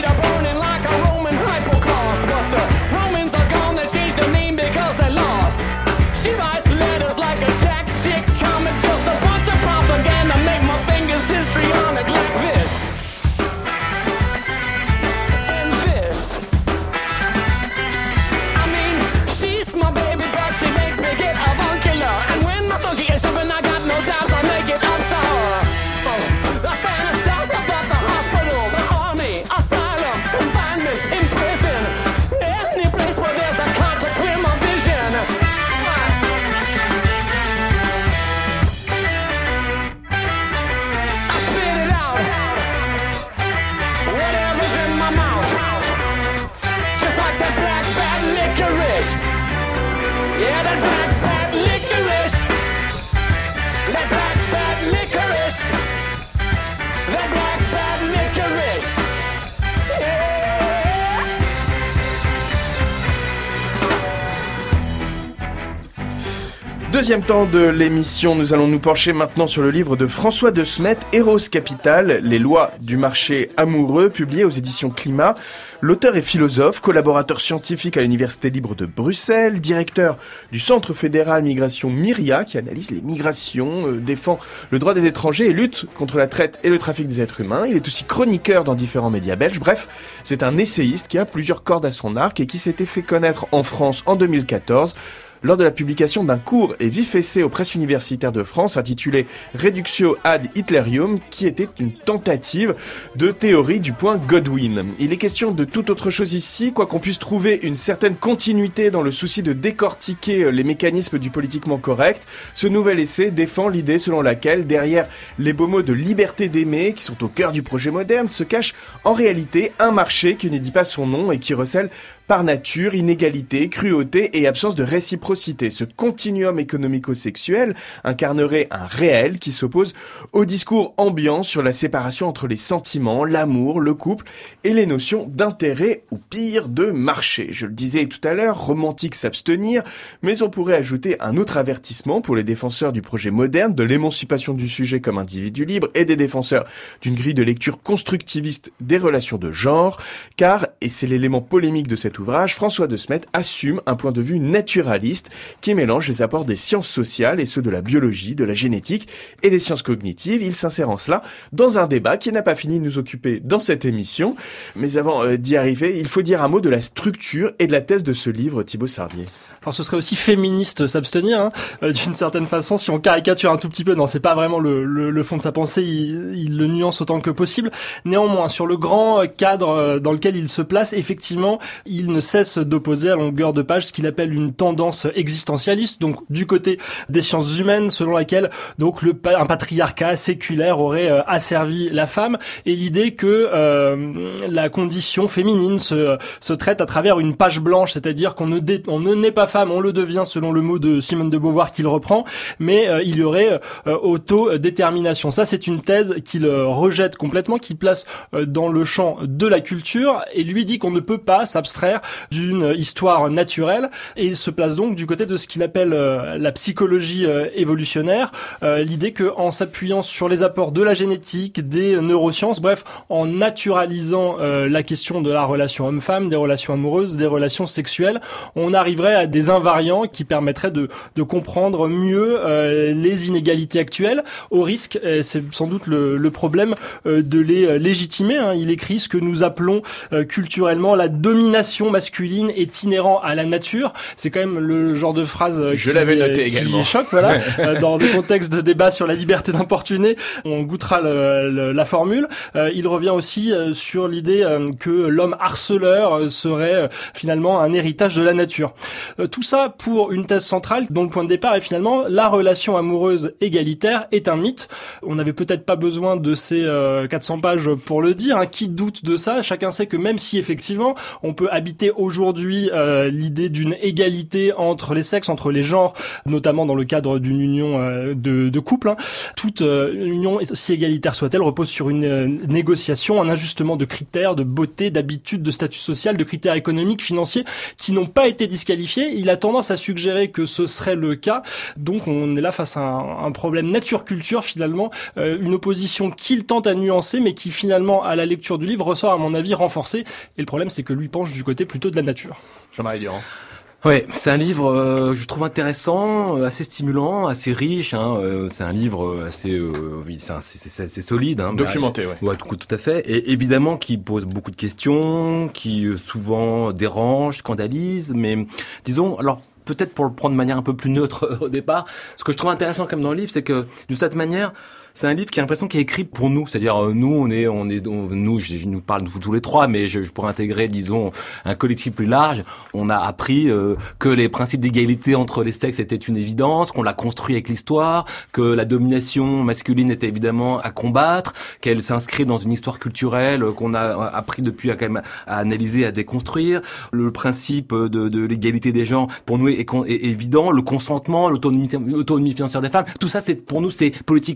deuxième temps de l'émission, nous allons nous pencher maintenant sur le livre de François de Smet, Eros Capital, les lois du marché amoureux, publié aux éditions Climat. L'auteur est philosophe, collaborateur scientifique à l'Université libre de Bruxelles, directeur du Centre fédéral migration Myria, qui analyse les migrations, euh, défend le droit des étrangers et lutte contre la traite et le trafic des êtres humains. Il est aussi chroniqueur dans différents médias belges. Bref, c'est un essayiste qui a plusieurs cordes à son arc et qui s'était fait connaître en France en deux mille quatorze lors de la publication d'un court et vif essai aux presses universitaires de France intitulé Reductio ad Hitlerium, qui était une tentative de théorie du point Godwin. Il est question de toute autre chose ici, quoi qu'on puisse trouver une certaine continuité dans le souci de décortiquer les mécanismes du politiquement correct. Ce nouvel essai défend l'idée selon laquelle, derrière les beaux mots de liberté d'aimer, qui sont au cœur du projet moderne, se cache en réalité un marché qui ne dit pas son nom et qui recèle par nature, inégalité, cruauté et absence de réciprocité. Ce continuum économico-sexuel incarnerait un réel qui s'oppose au discours ambiant sur la séparation entre les sentiments, l'amour, le couple et les notions d'intérêt ou pire de marché. Je le disais tout à l'heure, romantique s'abstenir, mais on pourrait ajouter un autre avertissement pour les défenseurs du projet moderne, de l'émancipation du sujet comme individu libre et des défenseurs d'une grille de lecture constructiviste des relations de genre, car, et c'est l'élément polémique de cette ouvrage, François de Smet assume un point de vue naturaliste qui mélange les apports des sciences sociales et ceux de la biologie, de la génétique et des sciences cognitives. Il s'insère en cela dans un débat qui n'a pas fini de nous occuper dans cette émission. Mais avant euh, d'y arriver, il faut dire un mot de la structure et de la thèse de ce livre, Thibaut Sardier. Alors ce serait aussi féministe s'abstenir, hein, euh, d'une certaine façon, si on caricature un tout petit peu. Non, c'est pas vraiment le, le, le fond de sa pensée, il, il le nuance autant que possible. Néanmoins, sur le grand cadre dans lequel il se place, effectivement, il ne cesse d'opposer à longueur de page ce qu'il appelle une tendance existentialiste, donc du côté des sciences humaines, selon laquelle donc le un patriarcat séculaire aurait euh, asservi la femme, et l'idée que euh, la condition féminine se, se traite à travers une page blanche, c'est-à-dire qu'on ne, dé, on ne naît pas femme, on le devient selon le mot de Simone de Beauvoir qu'il reprend, mais euh, il y aurait euh, autodétermination. Ça, c'est une thèse qu'il euh, rejette complètement, qui place euh, dans le champ de la culture, et lui dit qu'on ne peut pas s'abstraire d'une histoire naturelle, et il se place donc du côté de ce qu'il appelle euh, la psychologie euh, évolutionnaire, euh, l'idée que en s'appuyant sur les apports de la génétique, des neurosciences, bref, en naturalisant euh, la question de la relation homme-femme, des relations amoureuses, des relations sexuelles, on arriverait à des invariants qui permettraient de, de comprendre mieux euh, les inégalités actuelles, au risque, et c'est sans doute le, le problème, euh, de les légitimer. Hein. Il écrit ce que nous appelons euh, culturellement la domination masculine est inhérent à la nature. C'est quand même le genre de phrase euh, Je qui, l'avais noté euh, également. qui choque. Voilà. euh, dans le contexte de débat sur la liberté d'importuner, on goûtera le, le, la formule. Euh, il revient aussi euh, sur l'idée euh, que l'homme harceleur euh, serait euh, finalement un héritage de la nature. Euh, tout ça pour une thèse centrale dont le point de départ est finalement la relation amoureuse égalitaire est un mythe. On n'avait peut-être pas besoin de ces euh, quatre cents pages pour le dire. Hein. Qui doute de ça? Chacun sait que même si effectivement on peut habiter aujourd'hui euh, l'idée d'une égalité entre les sexes, entre les genres, notamment dans le cadre d'une union euh, de, de couple, hein, toute euh, union, si égalitaire soit-elle, repose sur une euh, négociation, un ajustement de critères, de beauté, d'habitude, de statut social, de critères économiques, financiers, qui n'ont pas été disqualifiés. Il a tendance à suggérer que ce serait le cas. Donc on est là face à un, un problème nature-culture, finalement, euh, une opposition qu'il tente à nuancer, mais qui finalement, à la lecture du livre, ressort à mon avis renforcée. Et le problème, c'est que lui penche du côté plutôt de la nature. Jean-Marie Durand. Ouais, c'est un livre, euh, je trouve intéressant, euh, assez stimulant, assez riche. Hein, euh, c'est un livre assez, euh, oui, c'est, un, c'est, c'est assez solide. Hein, documenté, ouais. Ouais, tout, tout à fait. Et évidemment, qui pose beaucoup de questions, qui euh, souvent dérange, scandalise. Mais disons, alors peut-être pour le prendre de manière un peu plus neutre au départ, ce que je trouve intéressant comme dans le livre, c'est que d'une certaine manière, c'est un livre qui a l'impression qu'il est écrit pour nous, c'est-à-dire euh, nous on est on est on, nous je, je nous parle de vous tous les trois, mais je, je pourrais intégrer disons un collectif plus large. On a appris euh, que les principes d'égalité entre les sexes étaient une évidence, qu'on l'a construit avec l'histoire, que la domination masculine était évidemment à combattre, qu'elle s'inscrit dans une histoire culturelle qu'on a appris depuis à quand même à analyser, à déconstruire. Le principe de, de l'égalité des genres pour nous est, est, est évident, le consentement, l'autonomie, l'autonomie financière des femmes, tout ça c'est pour nous c'est politiquement des combats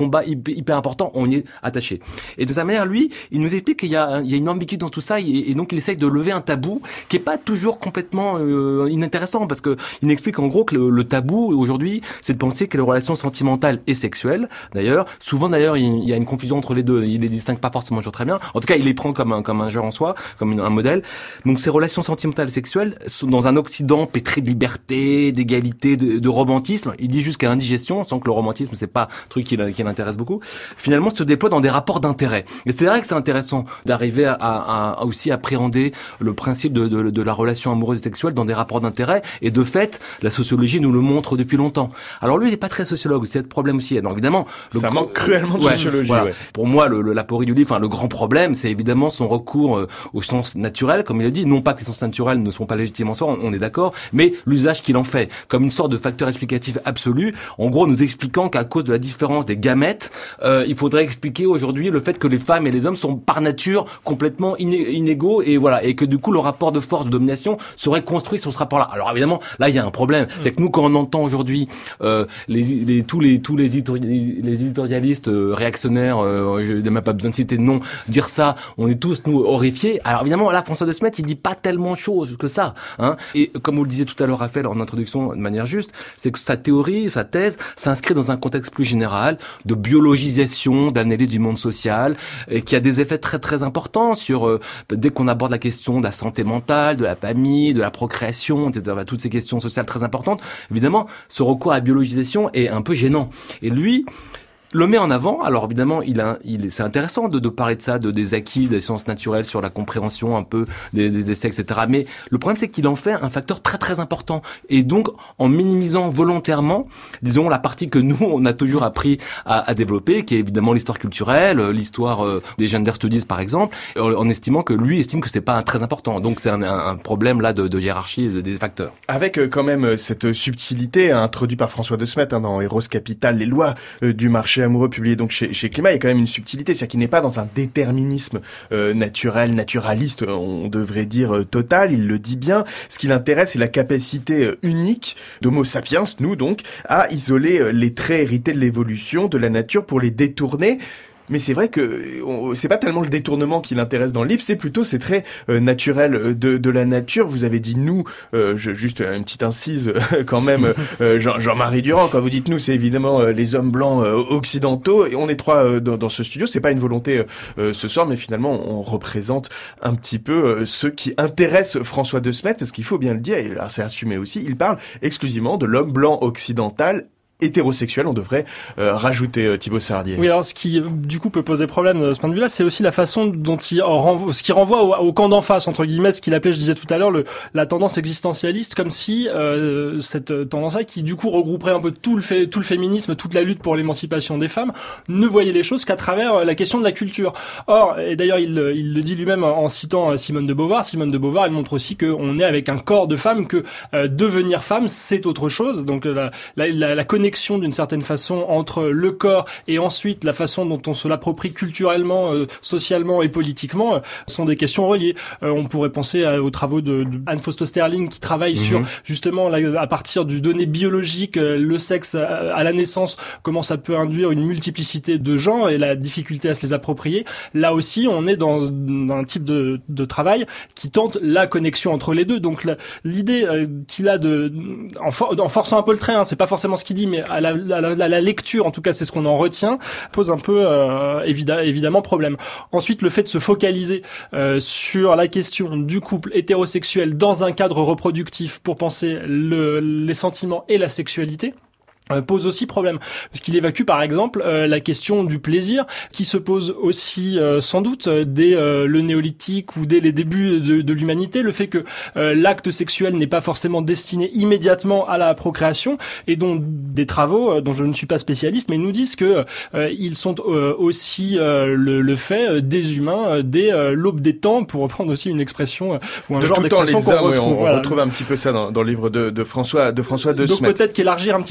combat hyper important, on y est attaché. Et de sa manière, lui, il nous explique qu'il y a, il y a une ambiguïté dans tout ça, et, et donc il essaye de lever un tabou qui est pas toujours complètement euh, inintéressant, parce que il explique en gros que le, le tabou aujourd'hui, c'est de penser que les relations sentimentales et sexuelles, d'ailleurs, souvent d'ailleurs, il, il y a une confusion entre les deux, il les distingue pas forcément toujours très bien. En tout cas, il les prend comme un comme un genre en soi, comme une, un modèle. Donc ces relations sentimentales et sexuelles sont dans un Occident pétri de liberté, d'égalité, de, de romantisme. Il dit jusqu'à l'indigestion, sans que le romantisme c'est pas un truc qui, qui l'intéresse beaucoup. Finalement, se déploie dans des rapports d'intérêt. Et c'est vrai que c'est intéressant d'arriver à, à, à aussi appréhender le principe de, de, de la relation amoureuse et sexuelle dans des rapports d'intérêt. Et de fait, la sociologie nous le montre depuis longtemps. Alors lui, il est pas très sociologue, c'est le problème aussi. Donc évidemment, le ça gr- manque cruellement de ouais, sociologie. Voilà. Ouais. Pour moi, le, le, l'aporie du livre, enfin le grand problème, c'est évidemment son recours euh, au sens naturel, comme il a dit. Non pas que les sens naturels ne sont pas légitimes en soi, on, on est d'accord, mais l'usage qu'il en fait, comme une sorte de facteur explicatif absolu. En gros, nous expliquant qu'à cause de la différence des gamètes, euh, il faudrait expliquer aujourd'hui le fait que les femmes et les hommes sont par nature complètement iné- inégaux et voilà, et que du coup le rapport de force, de domination serait construit sur ce rapport-là. Alors évidemment, là il y a un problème, c'est que nous quand on entend aujourd'hui euh, les, les tous les tous les, éditori- les éditorialistes euh, réactionnaires, euh, je n'ai même pas besoin de citer de nom, dire ça, on est tous nous horrifiés. Alors évidemment, là François de Smet, il dit pas tellement de choses que ça, hein. Et comme vous le disiez tout à l'heure, Raphaël, en introduction, de manière juste, c'est que sa théorie, sa thèse, s'inscrit dans un contexte plus général de biologisation, d'analyse du monde social, et qui a des effets très très importants sur euh, dès qu'on aborde la question de la santé mentale, de la famille, de la procréation, et cetera. Toutes ces questions sociales très importantes. Évidemment, ce recours à la biologisation est un peu gênant. Et lui le met en avant. Alors évidemment, il a, il, c'est intéressant de, de parler de ça, de des acquis des sciences naturelles sur la compréhension un peu des, des essais, et cetera. Mais le problème, c'est qu'il en fait un facteur très très important. Et donc, en minimisant volontairement, disons la partie que nous on a toujours appris à, à développer, qui est évidemment l'histoire culturelle, l'histoire euh, des gender studies par exemple, en, en estimant que lui estime que c'est pas un, très important. Donc c'est un, un, un problème là de, de hiérarchie de, des facteurs. Avec euh, quand même cette subtilité hein, introduite par François de Smet hein, dans Eros Capital, les lois euh, du marché amoureux publié donc chez, chez Climat, il y a quand même une subtilité, c'est-à-dire qu'il n'est pas dans un déterminisme euh, naturel, naturaliste, on devrait dire euh, total, il le dit bien. Ce qui l'intéresse, c'est la capacité euh, unique d'Homo sapiens, nous donc, à isoler euh, les traits hérités de l'évolution, de la nature pour les détourner. Mais c'est vrai que on, c'est pas tellement le détournement qui l'intéresse dans le livre, c'est plutôt ces traits euh, naturels de, de la nature. Vous avez dit nous, euh, je, juste une petite incise euh, quand même, euh, Jean, Jean-Marie Durand. Quand vous dites nous, c'est évidemment euh, les hommes blancs euh, occidentaux. Et on est trois euh, dans, dans ce studio. C'est pas une volonté euh, ce soir, mais finalement on représente un petit peu euh, ceux qui intéressent François de Smet, parce qu'il faut bien le dire. Et là, c'est assumé aussi. Il parle exclusivement de l'homme blanc occidental. Hétérosexuel, on devrait euh, rajouter euh, Thibaut Sardier. Oui, alors ce qui du coup peut poser problème de ce point de vue-là, c'est aussi la façon dont il renvoie, ce qui renvoie au, au camp d'en face entre guillemets, ce qu'il appelait, je disais tout à l'heure, le, la tendance existentialiste, comme si euh, cette tendance-là, qui du coup regrouperait un peu tout le fait, tout le féminisme, toute la lutte pour l'émancipation des femmes, ne voyait les choses qu'à travers la question de la culture. Or, et d'ailleurs il, il le dit lui-même en citant Simone de Beauvoir. Simone de Beauvoir, elle montre aussi qu'on est avec un corps de femme, que euh, devenir femme, c'est autre chose. Donc la, la, la, la connexion d'une certaine façon entre le corps et ensuite la façon dont on se l'approprie culturellement, euh, socialement et politiquement euh, sont des questions reliées. Euh, on pourrait penser à, aux travaux de, de Anne Fausto-Sterling qui travaille mmh. sur justement là, à partir du donné biologique, euh, le sexe à, à la naissance, comment ça peut induire une multiplicité de genres et la difficulté à se les approprier. Là aussi, on est dans, dans un type de, de travail qui tente la connexion entre les deux. Donc la, l'idée euh, qu'il a de en, for, en forçant un peu le trait, hein, c'est pas forcément ce qu'il dit, mais à la, à la, à la lecture, en tout cas c'est ce qu'on en retient, pose un peu euh, évidemment, évidemment problème. Ensuite, le fait de se focaliser euh, sur la question du couple hétérosexuel dans un cadre reproductif pour penser le, les sentiments et la sexualité Euh, pose aussi problème, parce qu'il évacue par exemple euh, la question du plaisir, qui se pose aussi euh, sans doute euh, dès euh, le néolithique ou dès les débuts de, de l'humanité, le fait que euh, l'acte sexuel n'est pas forcément destiné immédiatement à la procréation, et dont des travaux euh, dont je ne suis pas spécialiste, mais nous disent que euh, ils sont euh, aussi euh, le, le fait des humains euh, dès euh, l'aube des temps, pour reprendre aussi une expression euh, ou un de genre d'expression qu'on hommes, retrouve. Oui, on, voilà. on retrouve un petit peu ça dans, dans le livre de, de François de François de Donc Smet. peut-être qu'élargir un petit peu la focale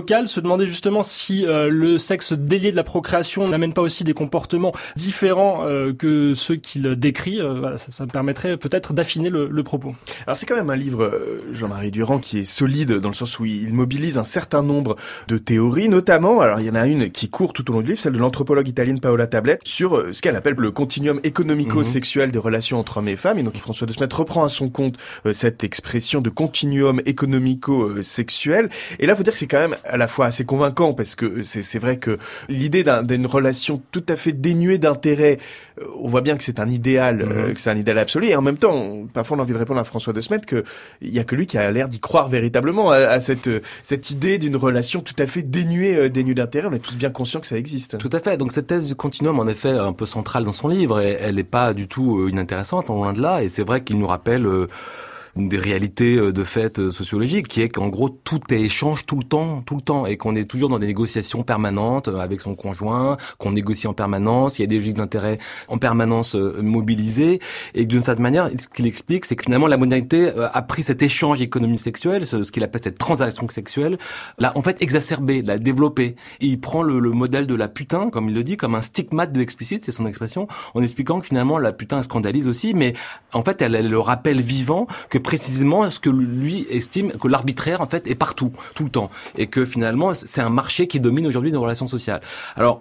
local, se demander justement si euh, le sexe délié de la procréation n'amène pas aussi des comportements différents euh, que ceux qu'il décrit. Euh, voilà, ça, ça me permettrait peut-être d'affiner le, le propos. Alors c'est quand même un livre, Jean-Marie Durand, qui est solide dans le sens où il mobilise un certain nombre de théories, notamment, alors il y en a une qui court tout au long du livre, celle de l'anthropologue italienne Paola Tablet, sur ce qu'elle appelle le continuum économico-sexuel des relations entre hommes et femmes. Et donc François de Smet reprend à son compte euh, cette expression de continuum économico-sexuel. Et là, il faut dire que c'est quand même à la fois assez convaincant, parce que c'est, c'est vrai que l'idée d'un, d'une relation tout à fait dénuée d'intérêt, euh, on voit bien que c'est un idéal, mmh. euh, que c'est un idéal absolu. Et en même temps, on, parfois on a envie de répondre à François de Smet que il y a que lui qui a l'air d'y croire véritablement à, à cette cette idée d'une relation tout à fait dénuée euh, dénuée d'intérêt. On est tous bien conscients que ça existe. Tout à fait. Donc cette thèse du continuum, en effet, un peu centrale dans son livre, et elle n'est pas du tout euh, inintéressante, loin de là. Et c'est vrai qu'il nous rappelle euh, une des réalités de fait sociologiques, qui est qu'en gros tout est échange tout le temps, tout le temps, et qu'on est toujours dans des négociations permanentes avec son conjoint, qu'on négocie en permanence, il y a des logiques d'intérêt en permanence mobilisées, et que d'une certaine manière, ce qu'il explique, c'est que finalement la modernité a pris cet échange économique sexuel, ce qu'il appelle cette transaction sexuelle, l'a en fait exacerbé, l'a développé, et il prend le, le modèle de la putain, comme il le dit, comme un stigmate de l'explicite, c'est son expression, en expliquant que finalement la putain scandalise aussi, mais en fait elle, elle le rappelle vivant que précisément ce que lui estime que l'arbitraire en fait est partout, tout le temps, et que finalement c'est un marché qui domine aujourd'hui nos relations sociales. Alors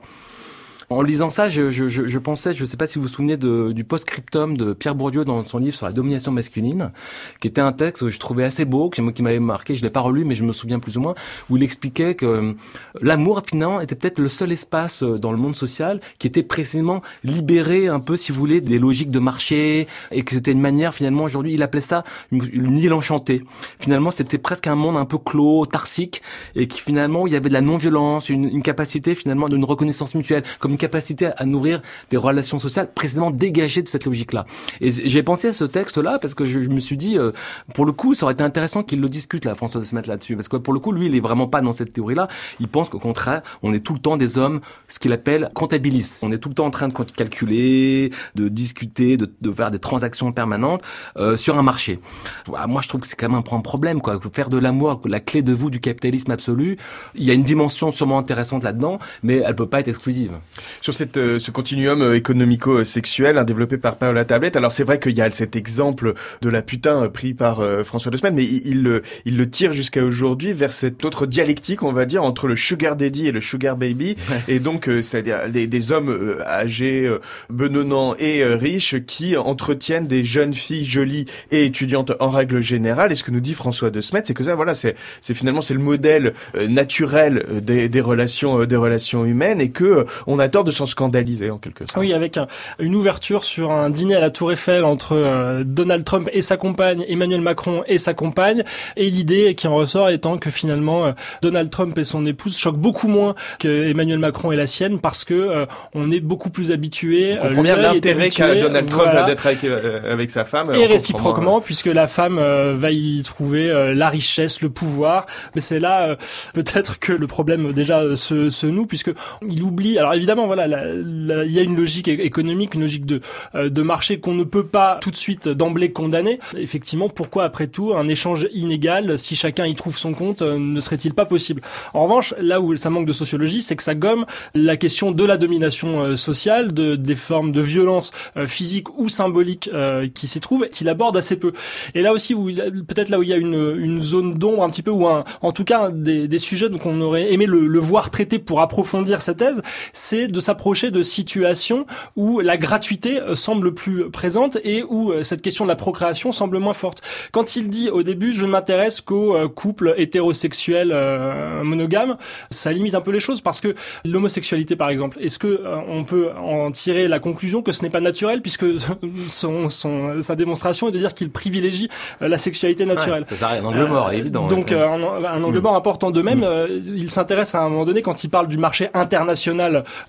en lisant ça, je, je, je pensais, je ne sais pas si vous vous souvenez de, du post-scriptum de Pierre Bourdieu dans son livre sur la domination masculine, qui était un texte que je trouvais assez beau, qui, qui m'avait marqué, je l'ai pas relu, mais je me souviens plus ou moins, où il expliquait que l'amour, finalement, était peut-être le seul espace dans le monde social qui était précisément libéré un peu, si vous voulez, des logiques de marché, et que c'était une manière, finalement, aujourd'hui, il appelait ça une, une île enchantée. Finalement, c'était presque un monde un peu clos, tarsique, et qui finalement, où il y avait de la non-violence, une, une capacité, finalement, d'une reconnaissance mutuelle, comme une capacité à nourrir des relations sociales précisément dégagées de cette logique-là. Et j'ai pensé à ce texte-là parce que je, je me suis dit, euh, pour le coup, ça aurait été intéressant qu'il le discute, là, François de Smet, là-dessus. Parce que pour le coup, lui, il est vraiment pas dans cette théorie-là. Il pense qu'au contraire, on est tout le temps des hommes, ce qu'il appelle comptabilistes. On est tout le temps en train de calculer, de discuter, de, de faire des transactions permanentes euh, sur un marché. Moi, je trouve que c'est quand même un problème, quoi. Faire de l'amour, la clé de voûte du capitalisme absolu. Il y a une dimension sûrement intéressante là-dedans, mais elle peut pas être exclusive. Sur cette, euh, ce continuum euh, économico-sexuel hein, développé par Paola Tablet. Alors c'est vrai qu'il y a cet exemple de la putain euh, pris par euh, François de Smet, mais il, il, le, il le tire jusqu'à aujourd'hui vers cette autre dialectique, on va dire, entre le sugar daddy et le sugar baby, ouais. Et donc euh, c'est-à-dire des, des hommes euh, âgés, euh, benonnants et euh, riches qui entretiennent des jeunes filles jolies et étudiantes en règle générale. Et ce que nous dit François de Smet, c'est que ça, voilà, c'est, c'est finalement c'est le modèle euh, naturel des, des relations, euh, des relations humaines, et que euh, on a tort de s'en scandaliser en quelque sorte. Oui, avec un, une ouverture sur un dîner à la Tour Eiffel entre euh, Donald Trump et sa compagne, Emmanuel Macron et sa compagne, et l'idée qui en ressort étant que finalement euh, Donald Trump et son épouse choquent beaucoup moins que Emmanuel Macron et la sienne, parce que euh, on est beaucoup plus habitué. On comprend bien l'intérêt qu'a Donald Trump voilà. d'être avec, euh, avec sa femme. Et réciproquement, puisque la femme euh, va y trouver euh, la richesse, le pouvoir. Mais c'est là euh, peut-être que le problème déjà euh, se, se noue, puisque il oublie. Alors évidemment, voilà, la, la, il y a une logique économique, une logique de euh, de marché qu'on ne peut pas tout de suite d'emblée condamner. Effectivement, pourquoi après tout un échange inégal, si chacun y trouve son compte, euh, ne serait-il pas possible? En revanche, là où ça manque de sociologie, c'est que ça gomme la question de la domination euh, sociale, de des formes de violence euh, physique ou symbolique euh, qui s'y trouvent, qu'il aborde assez peu. Et là aussi, où peut-être là où il y a une une zone d'ombre un petit peu, ou un, en tout cas des, des sujets donc on aurait aimé le, le voir traiter pour approfondir sa thèse, c'est de s'approcher de situations où la gratuité semble plus présente et où cette question de la procréation semble moins forte. Quand il dit au début je ne m'intéresse qu'aux couples hétérosexuels euh, monogames, ça limite un peu les choses, parce que l'homosexualité par exemple, est-ce que euh, on peut en tirer la conclusion que ce n'est pas naturel, puisque son, son, sa démonstration est de dire qu'il privilégie euh, la sexualité naturelle. Ouais, ça s'arrête, un angle mort, euh, évident. Donc ouais. euh, un, un angle mort mmh. important de même. Mmh. Euh, il s'intéresse à un moment donné, quand il parle du marché international des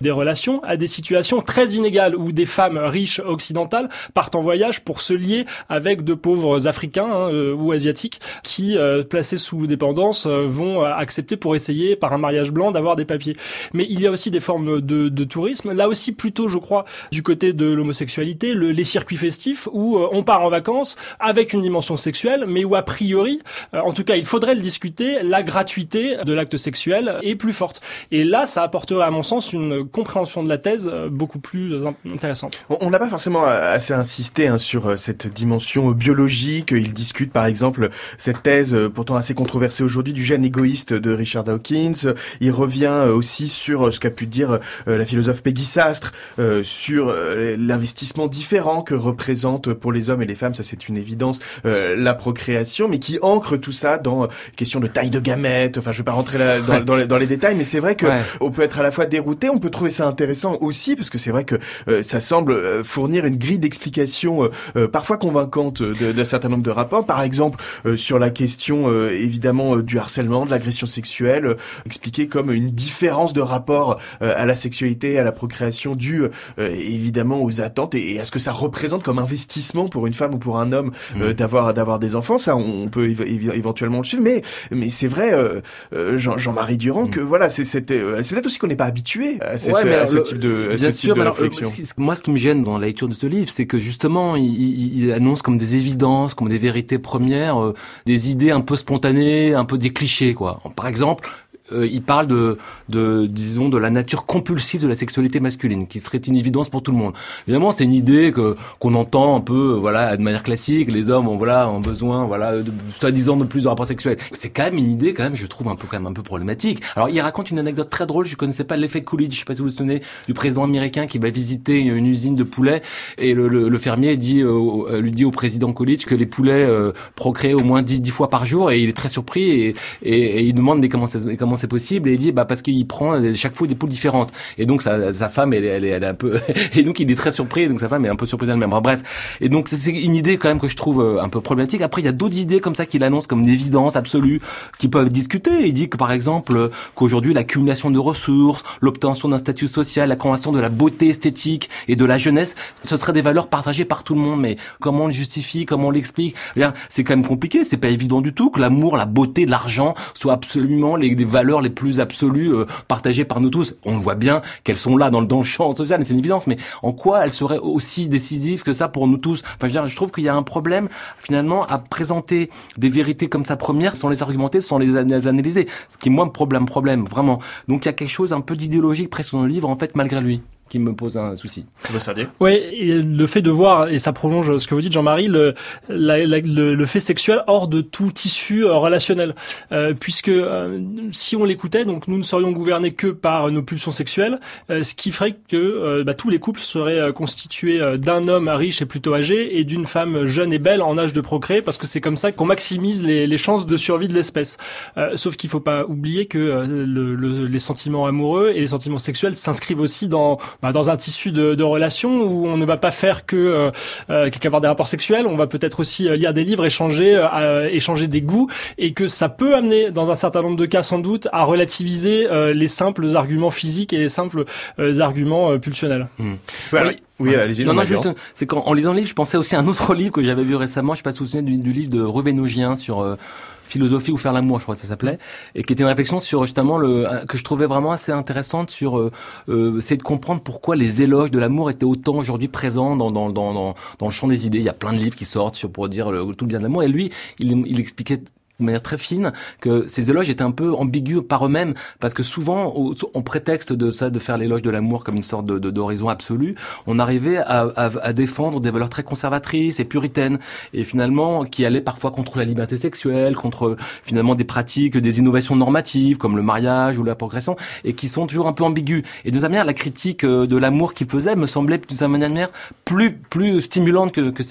des relations à des situations très inégales où des femmes riches occidentales partent en voyage pour se lier avec de pauvres Africains hein, euh, ou Asiatiques qui, euh, placés sous dépendance, euh, vont euh, accepter pour essayer, par un mariage blanc, d'avoir des papiers. Mais il y a aussi des formes de, de tourisme, là aussi plutôt, je crois, du côté de l'homosexualité, le, les circuits festifs où euh, on part en vacances avec une dimension sexuelle, mais où a priori, euh, en tout cas il faudrait le discuter, la gratuité de l'acte sexuel est plus forte. Et là, ça apporterait à mon sens une compréhension de la thèse euh, beaucoup plus intéressante. On n'a pas forcément assez insisté hein, sur cette dimension biologique. Il discute par exemple cette thèse pourtant assez controversée aujourd'hui du gène égoïste de Richard Dawkins. Il revient aussi sur ce qu'a pu dire la philosophe Peggy Sastre, euh, sur l'investissement différent que représente pour les hommes et les femmes, ça c'est une évidence, euh, la procréation, mais qui ancre tout ça dans question de taille de gamètes. Enfin, je vais pas rentrer là, dans, dans, les, dans les détails, mais c'est vrai que ouais. on peut être à la fois dérouté, on peut trouver ça intéressant aussi, parce que c'est vrai que euh, ça semble fournir une grille d'explication euh, parfois convaincante de, d'un certain nombre de rapports. Par exemple, euh, sur la question euh, évidemment euh, du harcèlement, de l'agression sexuelle, euh, expliquée comme une différence de rapport euh, à la sexualité, à la procréation due euh, évidemment aux attentes et, et à ce que ça représente comme investissement pour une femme ou pour un homme euh, mmh. d'avoir d'avoir des enfants. Ça, on peut év- év- éventuellement le suivre, mais mais c'est vrai, euh, euh, Jean, Jean-Marie Durand, mmh. que voilà, c'est c'était euh, c'est peut-être aussi qu'on n'est pas habitué à, cette, ouais, à ce le, type de à bien ce sûr, type de alors, réflexion. Euh, moi, ce qui me gêne dans la lecture de ce livre, c'est que justement, il, il, il annonce comme des évidences, comme des vérités premières, euh, des idées un peu spontanées, un peu des clichés, quoi. Par exemple, Euh, il parle de, de, disons, de la nature compulsive de la sexualité masculine, qui serait une évidence pour tout le monde. Évidemment, c'est une idée que qu'on entend un peu, voilà, de manière classique. Les hommes ont, voilà, ont besoin, voilà, de, soi-disant de plus de rapports sexuels. C'est quand même une idée, quand même, je trouve un peu, quand même, un peu problématique. Alors, il raconte une anecdote très drôle. Je connaissais pas l'effet Coolidge. Je sais pas si vous vous souvenez du président américain qui va visiter une, une usine de poulets et le, le, le fermier dit, euh, lui dit au président Coolidge que les poulets euh, procréent au moins dix, dix fois par jour et il est très surpris et, et, et il demande mais comment ça, comment c'est possible et il dit bah parce qu'il prend chaque fois des poules différentes et donc sa, sa femme elle, elle, elle est un peu et donc il est très surpris et donc sa femme est un peu surprise elle-même. Bref, et donc c'est, c'est une idée quand même que je trouve un peu problématique. Après il y a d'autres idées comme ça qu'il annonce comme une évidence absolue qui peuvent discuter. Il dit que par exemple qu'aujourd'hui l'accumulation de ressources, l'obtention d'un statut social, la conservation de la beauté esthétique et de la jeunesse, ce seraient des valeurs partagées par tout le monde. Mais comment on le justifie, comment on l'explique? Bien, c'est quand même compliqué. C'est pas évident du tout que l'amour, la beauté, l'argent soient absolument les, les valeurs les plus absolues euh, partagées par nous tous. On voit bien qu'elles sont là dans le, dans le champ social, c'est une évidence. Mais en quoi elles seraient aussi décisives que ça pour nous tous? Enfin, je veux dire, je trouve qu'il y a un problème finalement à présenter des vérités comme ça premières sans les argumenter, sans les, les analyser. Ce qui moi me problème, problème vraiment. Donc il y a quelque chose un peu d'idéologique presque dans le livre en fait malgré lui, qui me pose un souci. Oui, le fait de voir, et ça prolonge ce que vous dites Jean-Marie, le, la, la, le, le fait sexuel hors de tout tissu euh, relationnel. Euh, puisque euh, si on l'écoutait, donc nous ne serions gouvernés que par nos pulsions sexuelles, euh, ce qui ferait que euh, bah, tous les couples seraient euh, constitués euh, d'un homme riche et plutôt âgé et d'une femme jeune et belle en âge de procréer, parce que c'est comme ça qu'on maximise les, les chances de survie de l'espèce. Euh, sauf qu'il faut pas oublier que euh, le, le, les sentiments amoureux et les sentiments sexuels s'inscrivent aussi dans Bah, dans un tissu de, de relations où on ne va pas faire que euh, euh, qu'avoir des rapports sexuels, on va peut-être aussi euh, lire des livres, échanger, euh, échanger des goûts, et que ça peut amener, dans un certain nombre de cas sans doute, à relativiser euh, les simples arguments physiques et les simples euh, arguments euh, pulsionnels. Mmh. Voilà. Oui. Oui, allez-y. Non, non, juste, c'est qu'en en lisant le livre, je pensais aussi à un autre livre que j'avais vu récemment, je sais pas si vous vous souvenez du, du livre de Revenogien sur euh, philosophie ou faire l'amour, je crois que ça s'appelait, et qui était une réflexion sur justement le que je trouvais vraiment assez intéressante sur euh, euh, c'est de comprendre pourquoi les éloges de l'amour étaient autant aujourd'hui présents dans dans dans dans, dans le champ des idées. Il y a plein de livres qui sortent sur pour dire le, tout le bien de l'amour, et lui, il, il expliquait de manière très fine que ces éloges étaient un peu ambigus par eux-mêmes, parce que souvent, au, en prétexte de ça, de faire l'éloge de l'amour comme une sorte de, de d'horizon absolu, on arrivait à, à, à défendre des valeurs très conservatrices et puritaines, et finalement qui allaient parfois contre la liberté sexuelle, contre finalement des pratiques, des innovations normatives comme le mariage ou la progression, et qui sont toujours un peu ambiguës. Et de sa manière, la critique de l'amour qu'il faisait me semblait de sa manière plus plus stimulante que, que celle-ci.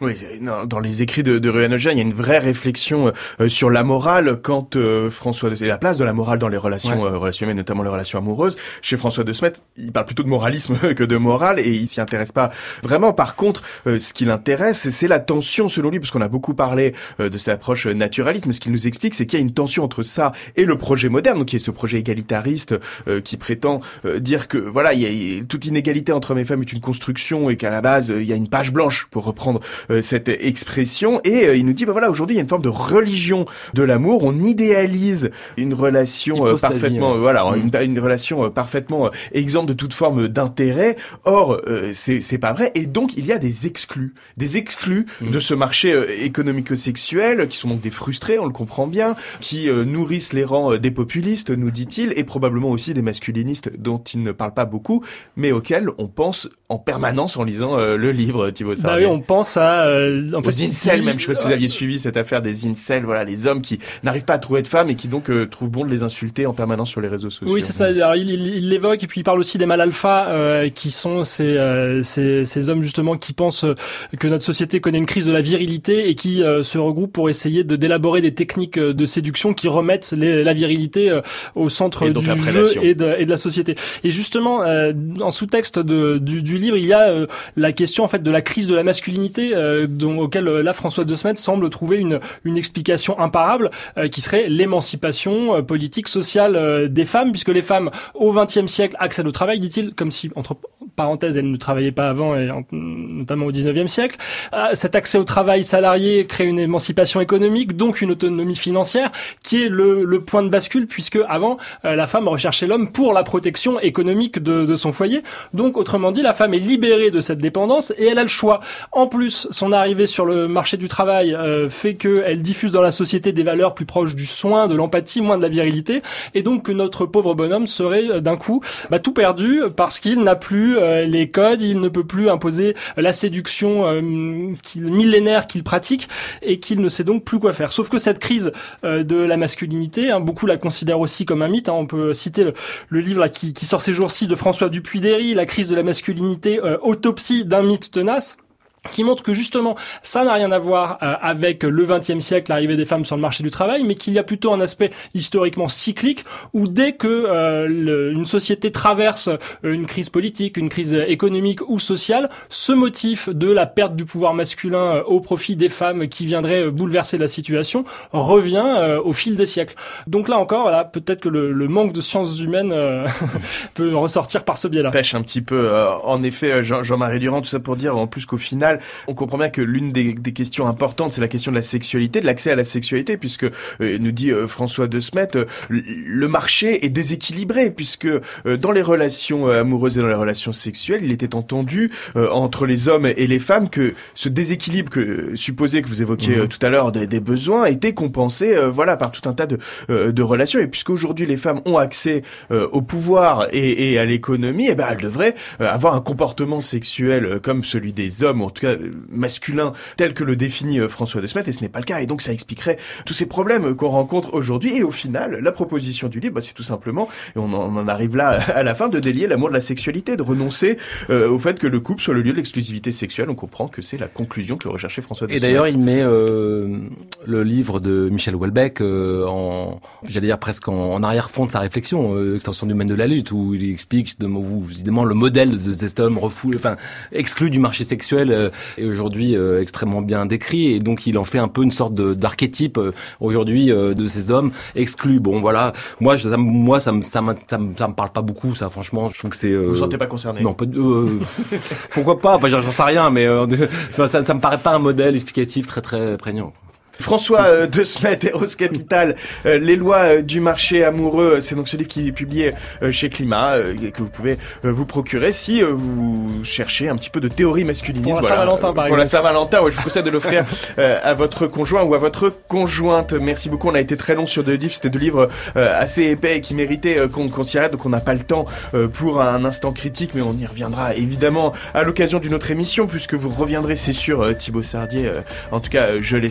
Oui, dans les écrits de, de Ruan Ojea, il y a une vraie réflexion euh, sur la morale quand euh, François de, et la place de la morale dans les relations, ouais. euh, relations humaines, notamment les relations amoureuses. Chez François de Smet, il parle plutôt de moralisme que de morale et il s'y intéresse pas vraiment. Par contre, euh, ce qui l'intéresse, c'est la tension selon lui, parce qu'on a beaucoup parlé euh, de cette approche naturaliste, mais ce qu'il nous explique, c'est qu'il y a une tension entre ça et le projet moderne, donc qui est ce projet égalitariste euh, qui prétend euh, dire que voilà, il y a, il y a toute inégalité entre hommes et femmes est une construction et qu'à la base euh, il y a une page blanche pour reprendre cette expression et euh, il nous dit bah voilà aujourd'hui il y a une forme de religion de l'amour, on idéalise une relation euh, parfaitement euh, voilà mmh. une, une relation euh, parfaitement euh, exempte de toute forme d'intérêt. Or euh, c'est c'est pas vrai et donc il y a des exclus, des exclus mmh. de ce marché euh, économico-sexuel qui sont donc des frustrés, on le comprend bien, qui euh, nourrissent les rangs euh, des populistes, nous dit-il, et probablement aussi des masculinistes dont il ne parle pas beaucoup, mais auxquels on pense en permanence en lisant euh, le livre Thibaut Sardier. Bah oui, on pense à euh, en aux fait, incels il... même, je sais pas si vous aviez suivi cette affaire des incels, voilà, les hommes qui n'arrivent pas à trouver de femmes et qui donc euh, trouvent bon de les insulter en permanence sur les réseaux sociaux. Oui, c'est ça. Alors, il, il, il l'évoque et puis il parle aussi des mâles alpha euh, qui sont ces, euh, ces ces hommes justement qui pensent que notre société connaît une crise de la virilité et qui euh, se regroupent pour essayer de d'élaborer des techniques de séduction qui remettent les, la virilité euh, au centre du jeu et de, et de la société. Et justement, euh, en sous-texte de, du, du livre, il y a euh, la question en fait de la crise de la masculinité euh, dont, auquel euh, là François de Smet semble trouver une une explication imparable euh, qui serait l'émancipation euh, politique sociale euh, des femmes, puisque les femmes au vingtième siècle accèdent au travail, dit-il, comme si entre parenthèses elles ne travaillaient pas avant et en, notamment au dix-neuvième siècle. Euh, cet accès au travail salarié crée une émancipation économique, donc une autonomie financière qui est le, le point de bascule, puisque avant euh, la femme recherchait l'homme pour la protection économique de, de son foyer. Donc autrement dit, la femme est libérée de cette dépendance et elle a le choix. En plus, son arrivée sur le marché du travail euh, fait qu'elle diffuse dans la société des valeurs plus proches du soin, de l'empathie, moins de la virilité, et donc que notre pauvre bonhomme serait euh, d'un coup bah, tout perdu parce qu'il n'a plus euh, les codes, il ne peut plus imposer la séduction euh, qu'il, millénaire qu'il pratique et qu'il ne sait donc plus quoi faire. Sauf que cette crise euh, de la masculinité, hein, beaucoup la considèrent aussi comme un mythe. Hein, on peut citer le, le livre là, qui, qui sort ces jours-ci de François Dupuy-Derry, La crise de la masculinité, euh, autopsie d'un mythe tenace, qui montre que justement ça n'a rien à voir euh, avec le vingtième siècle, l'arrivée des femmes sur le marché du travail, mais qu'il y a plutôt un aspect historiquement cyclique où dès que euh, le, une société traverse euh, une crise politique, une crise économique ou sociale, ce motif de la perte du pouvoir masculin euh, au profit des femmes qui viendrait euh, bouleverser la situation revient euh, au fil des siècles. Donc là encore, voilà, peut-être que le, le manque de sciences humaines euh, peut ressortir par ce biais-là. Pêche un petit peu. Euh, en effet, Jean, Jean-Marie Durand, tout ça pour dire en plus qu'au final, on comprend bien que l'une des, des questions importantes, c'est la question de la sexualité, de l'accès à la sexualité, puisque euh, nous dit euh, François de Smet, euh, le marché est déséquilibré, puisque euh, dans les relations euh, amoureuses et dans les relations sexuelles, il était entendu euh, entre les hommes et les femmes que ce déséquilibre que euh, supposé que vous évoquiez euh, tout à l'heure des, des besoins était compensé, euh, voilà, par tout un tas de, euh, de relations. Et puisqu'aujourd'hui les femmes ont accès euh, au pouvoir et, et à l'économie, eh ben elles devraient euh, avoir un comportement sexuel euh, comme celui des hommes, en tout cas masculin tel que le définit François de Smet, et ce n'est pas le cas, et donc ça expliquerait tous ces problèmes qu'on rencontre aujourd'hui. Et au final, la proposition du livre, bah, c'est tout simplement, et on en, on en arrive là à la fin, de délier l'amour de la sexualité, de renoncer euh, au fait que le couple soit le lieu de l'exclusivité sexuelle. On comprend que c'est la conclusion que recherchait François de Smet. Et d'ailleurs, il met euh, le livre de Michel Houellebecq euh, en, j'allais dire presque en, en arrière-fond de sa réflexion, euh, extension du domaine de la lutte, où il explique de, où, évidemment le modèle de cet homme refoulé, enfin exclu du marché sexuel euh, est aujourd'hui euh, extrêmement bien décrit, et donc il en fait un peu une sorte de, d'archétype euh, aujourd'hui euh, de ces hommes exclus. Bon voilà, moi je, ça, moi ça me ça me ça me ça me parle pas beaucoup, ça, franchement. Je trouve que c'est euh, vous vous sentez pas concerné? Non, pas euh, pourquoi pas, enfin j'en sais rien, mais euh, ça ça me paraît pas un modèle explicatif très très prégnant. François euh, de Smet, Eros Capital, euh, les lois euh, du marché amoureux, c'est donc ce livre qui est publié euh, chez Climat, euh, et que vous pouvez euh, vous procurer si euh, vous cherchez un petit peu de théorie masculiniste. Pour la voilà, Saint-Valentin, euh, par pour exemple. la Saint-Valentin, ouais, je vous conseille de l'offrir euh, à votre conjoint ou à votre conjointe. Merci beaucoup, on a été très long sur deux livres, c'était deux livres euh, assez épais et qui méritaient euh, qu'on, qu'on s'y arrête, donc on n'a pas le temps euh, pour un instant critique, mais on y reviendra évidemment à l'occasion d'une autre émission, puisque vous reviendrez, c'est sûr, euh, Thibaut Sardier, euh, en tout cas, euh, je l'espère. Merci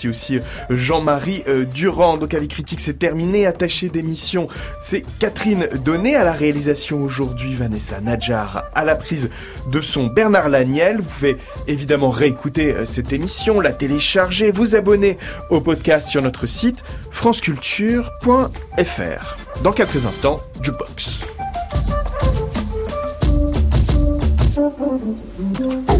remercie aussi Jean-Marie Durand. Donc Avis Critique, c'est terminé. Attaché d'émission, c'est Catherine Donnet. À la réalisation aujourd'hui, Vanessa Nadjar. À la prise de son, Bernard Laniel. Vous pouvez évidemment réécouter cette émission, la télécharger, vous abonner au podcast sur notre site franceculture point f r. Dans quelques instants, Jukebox.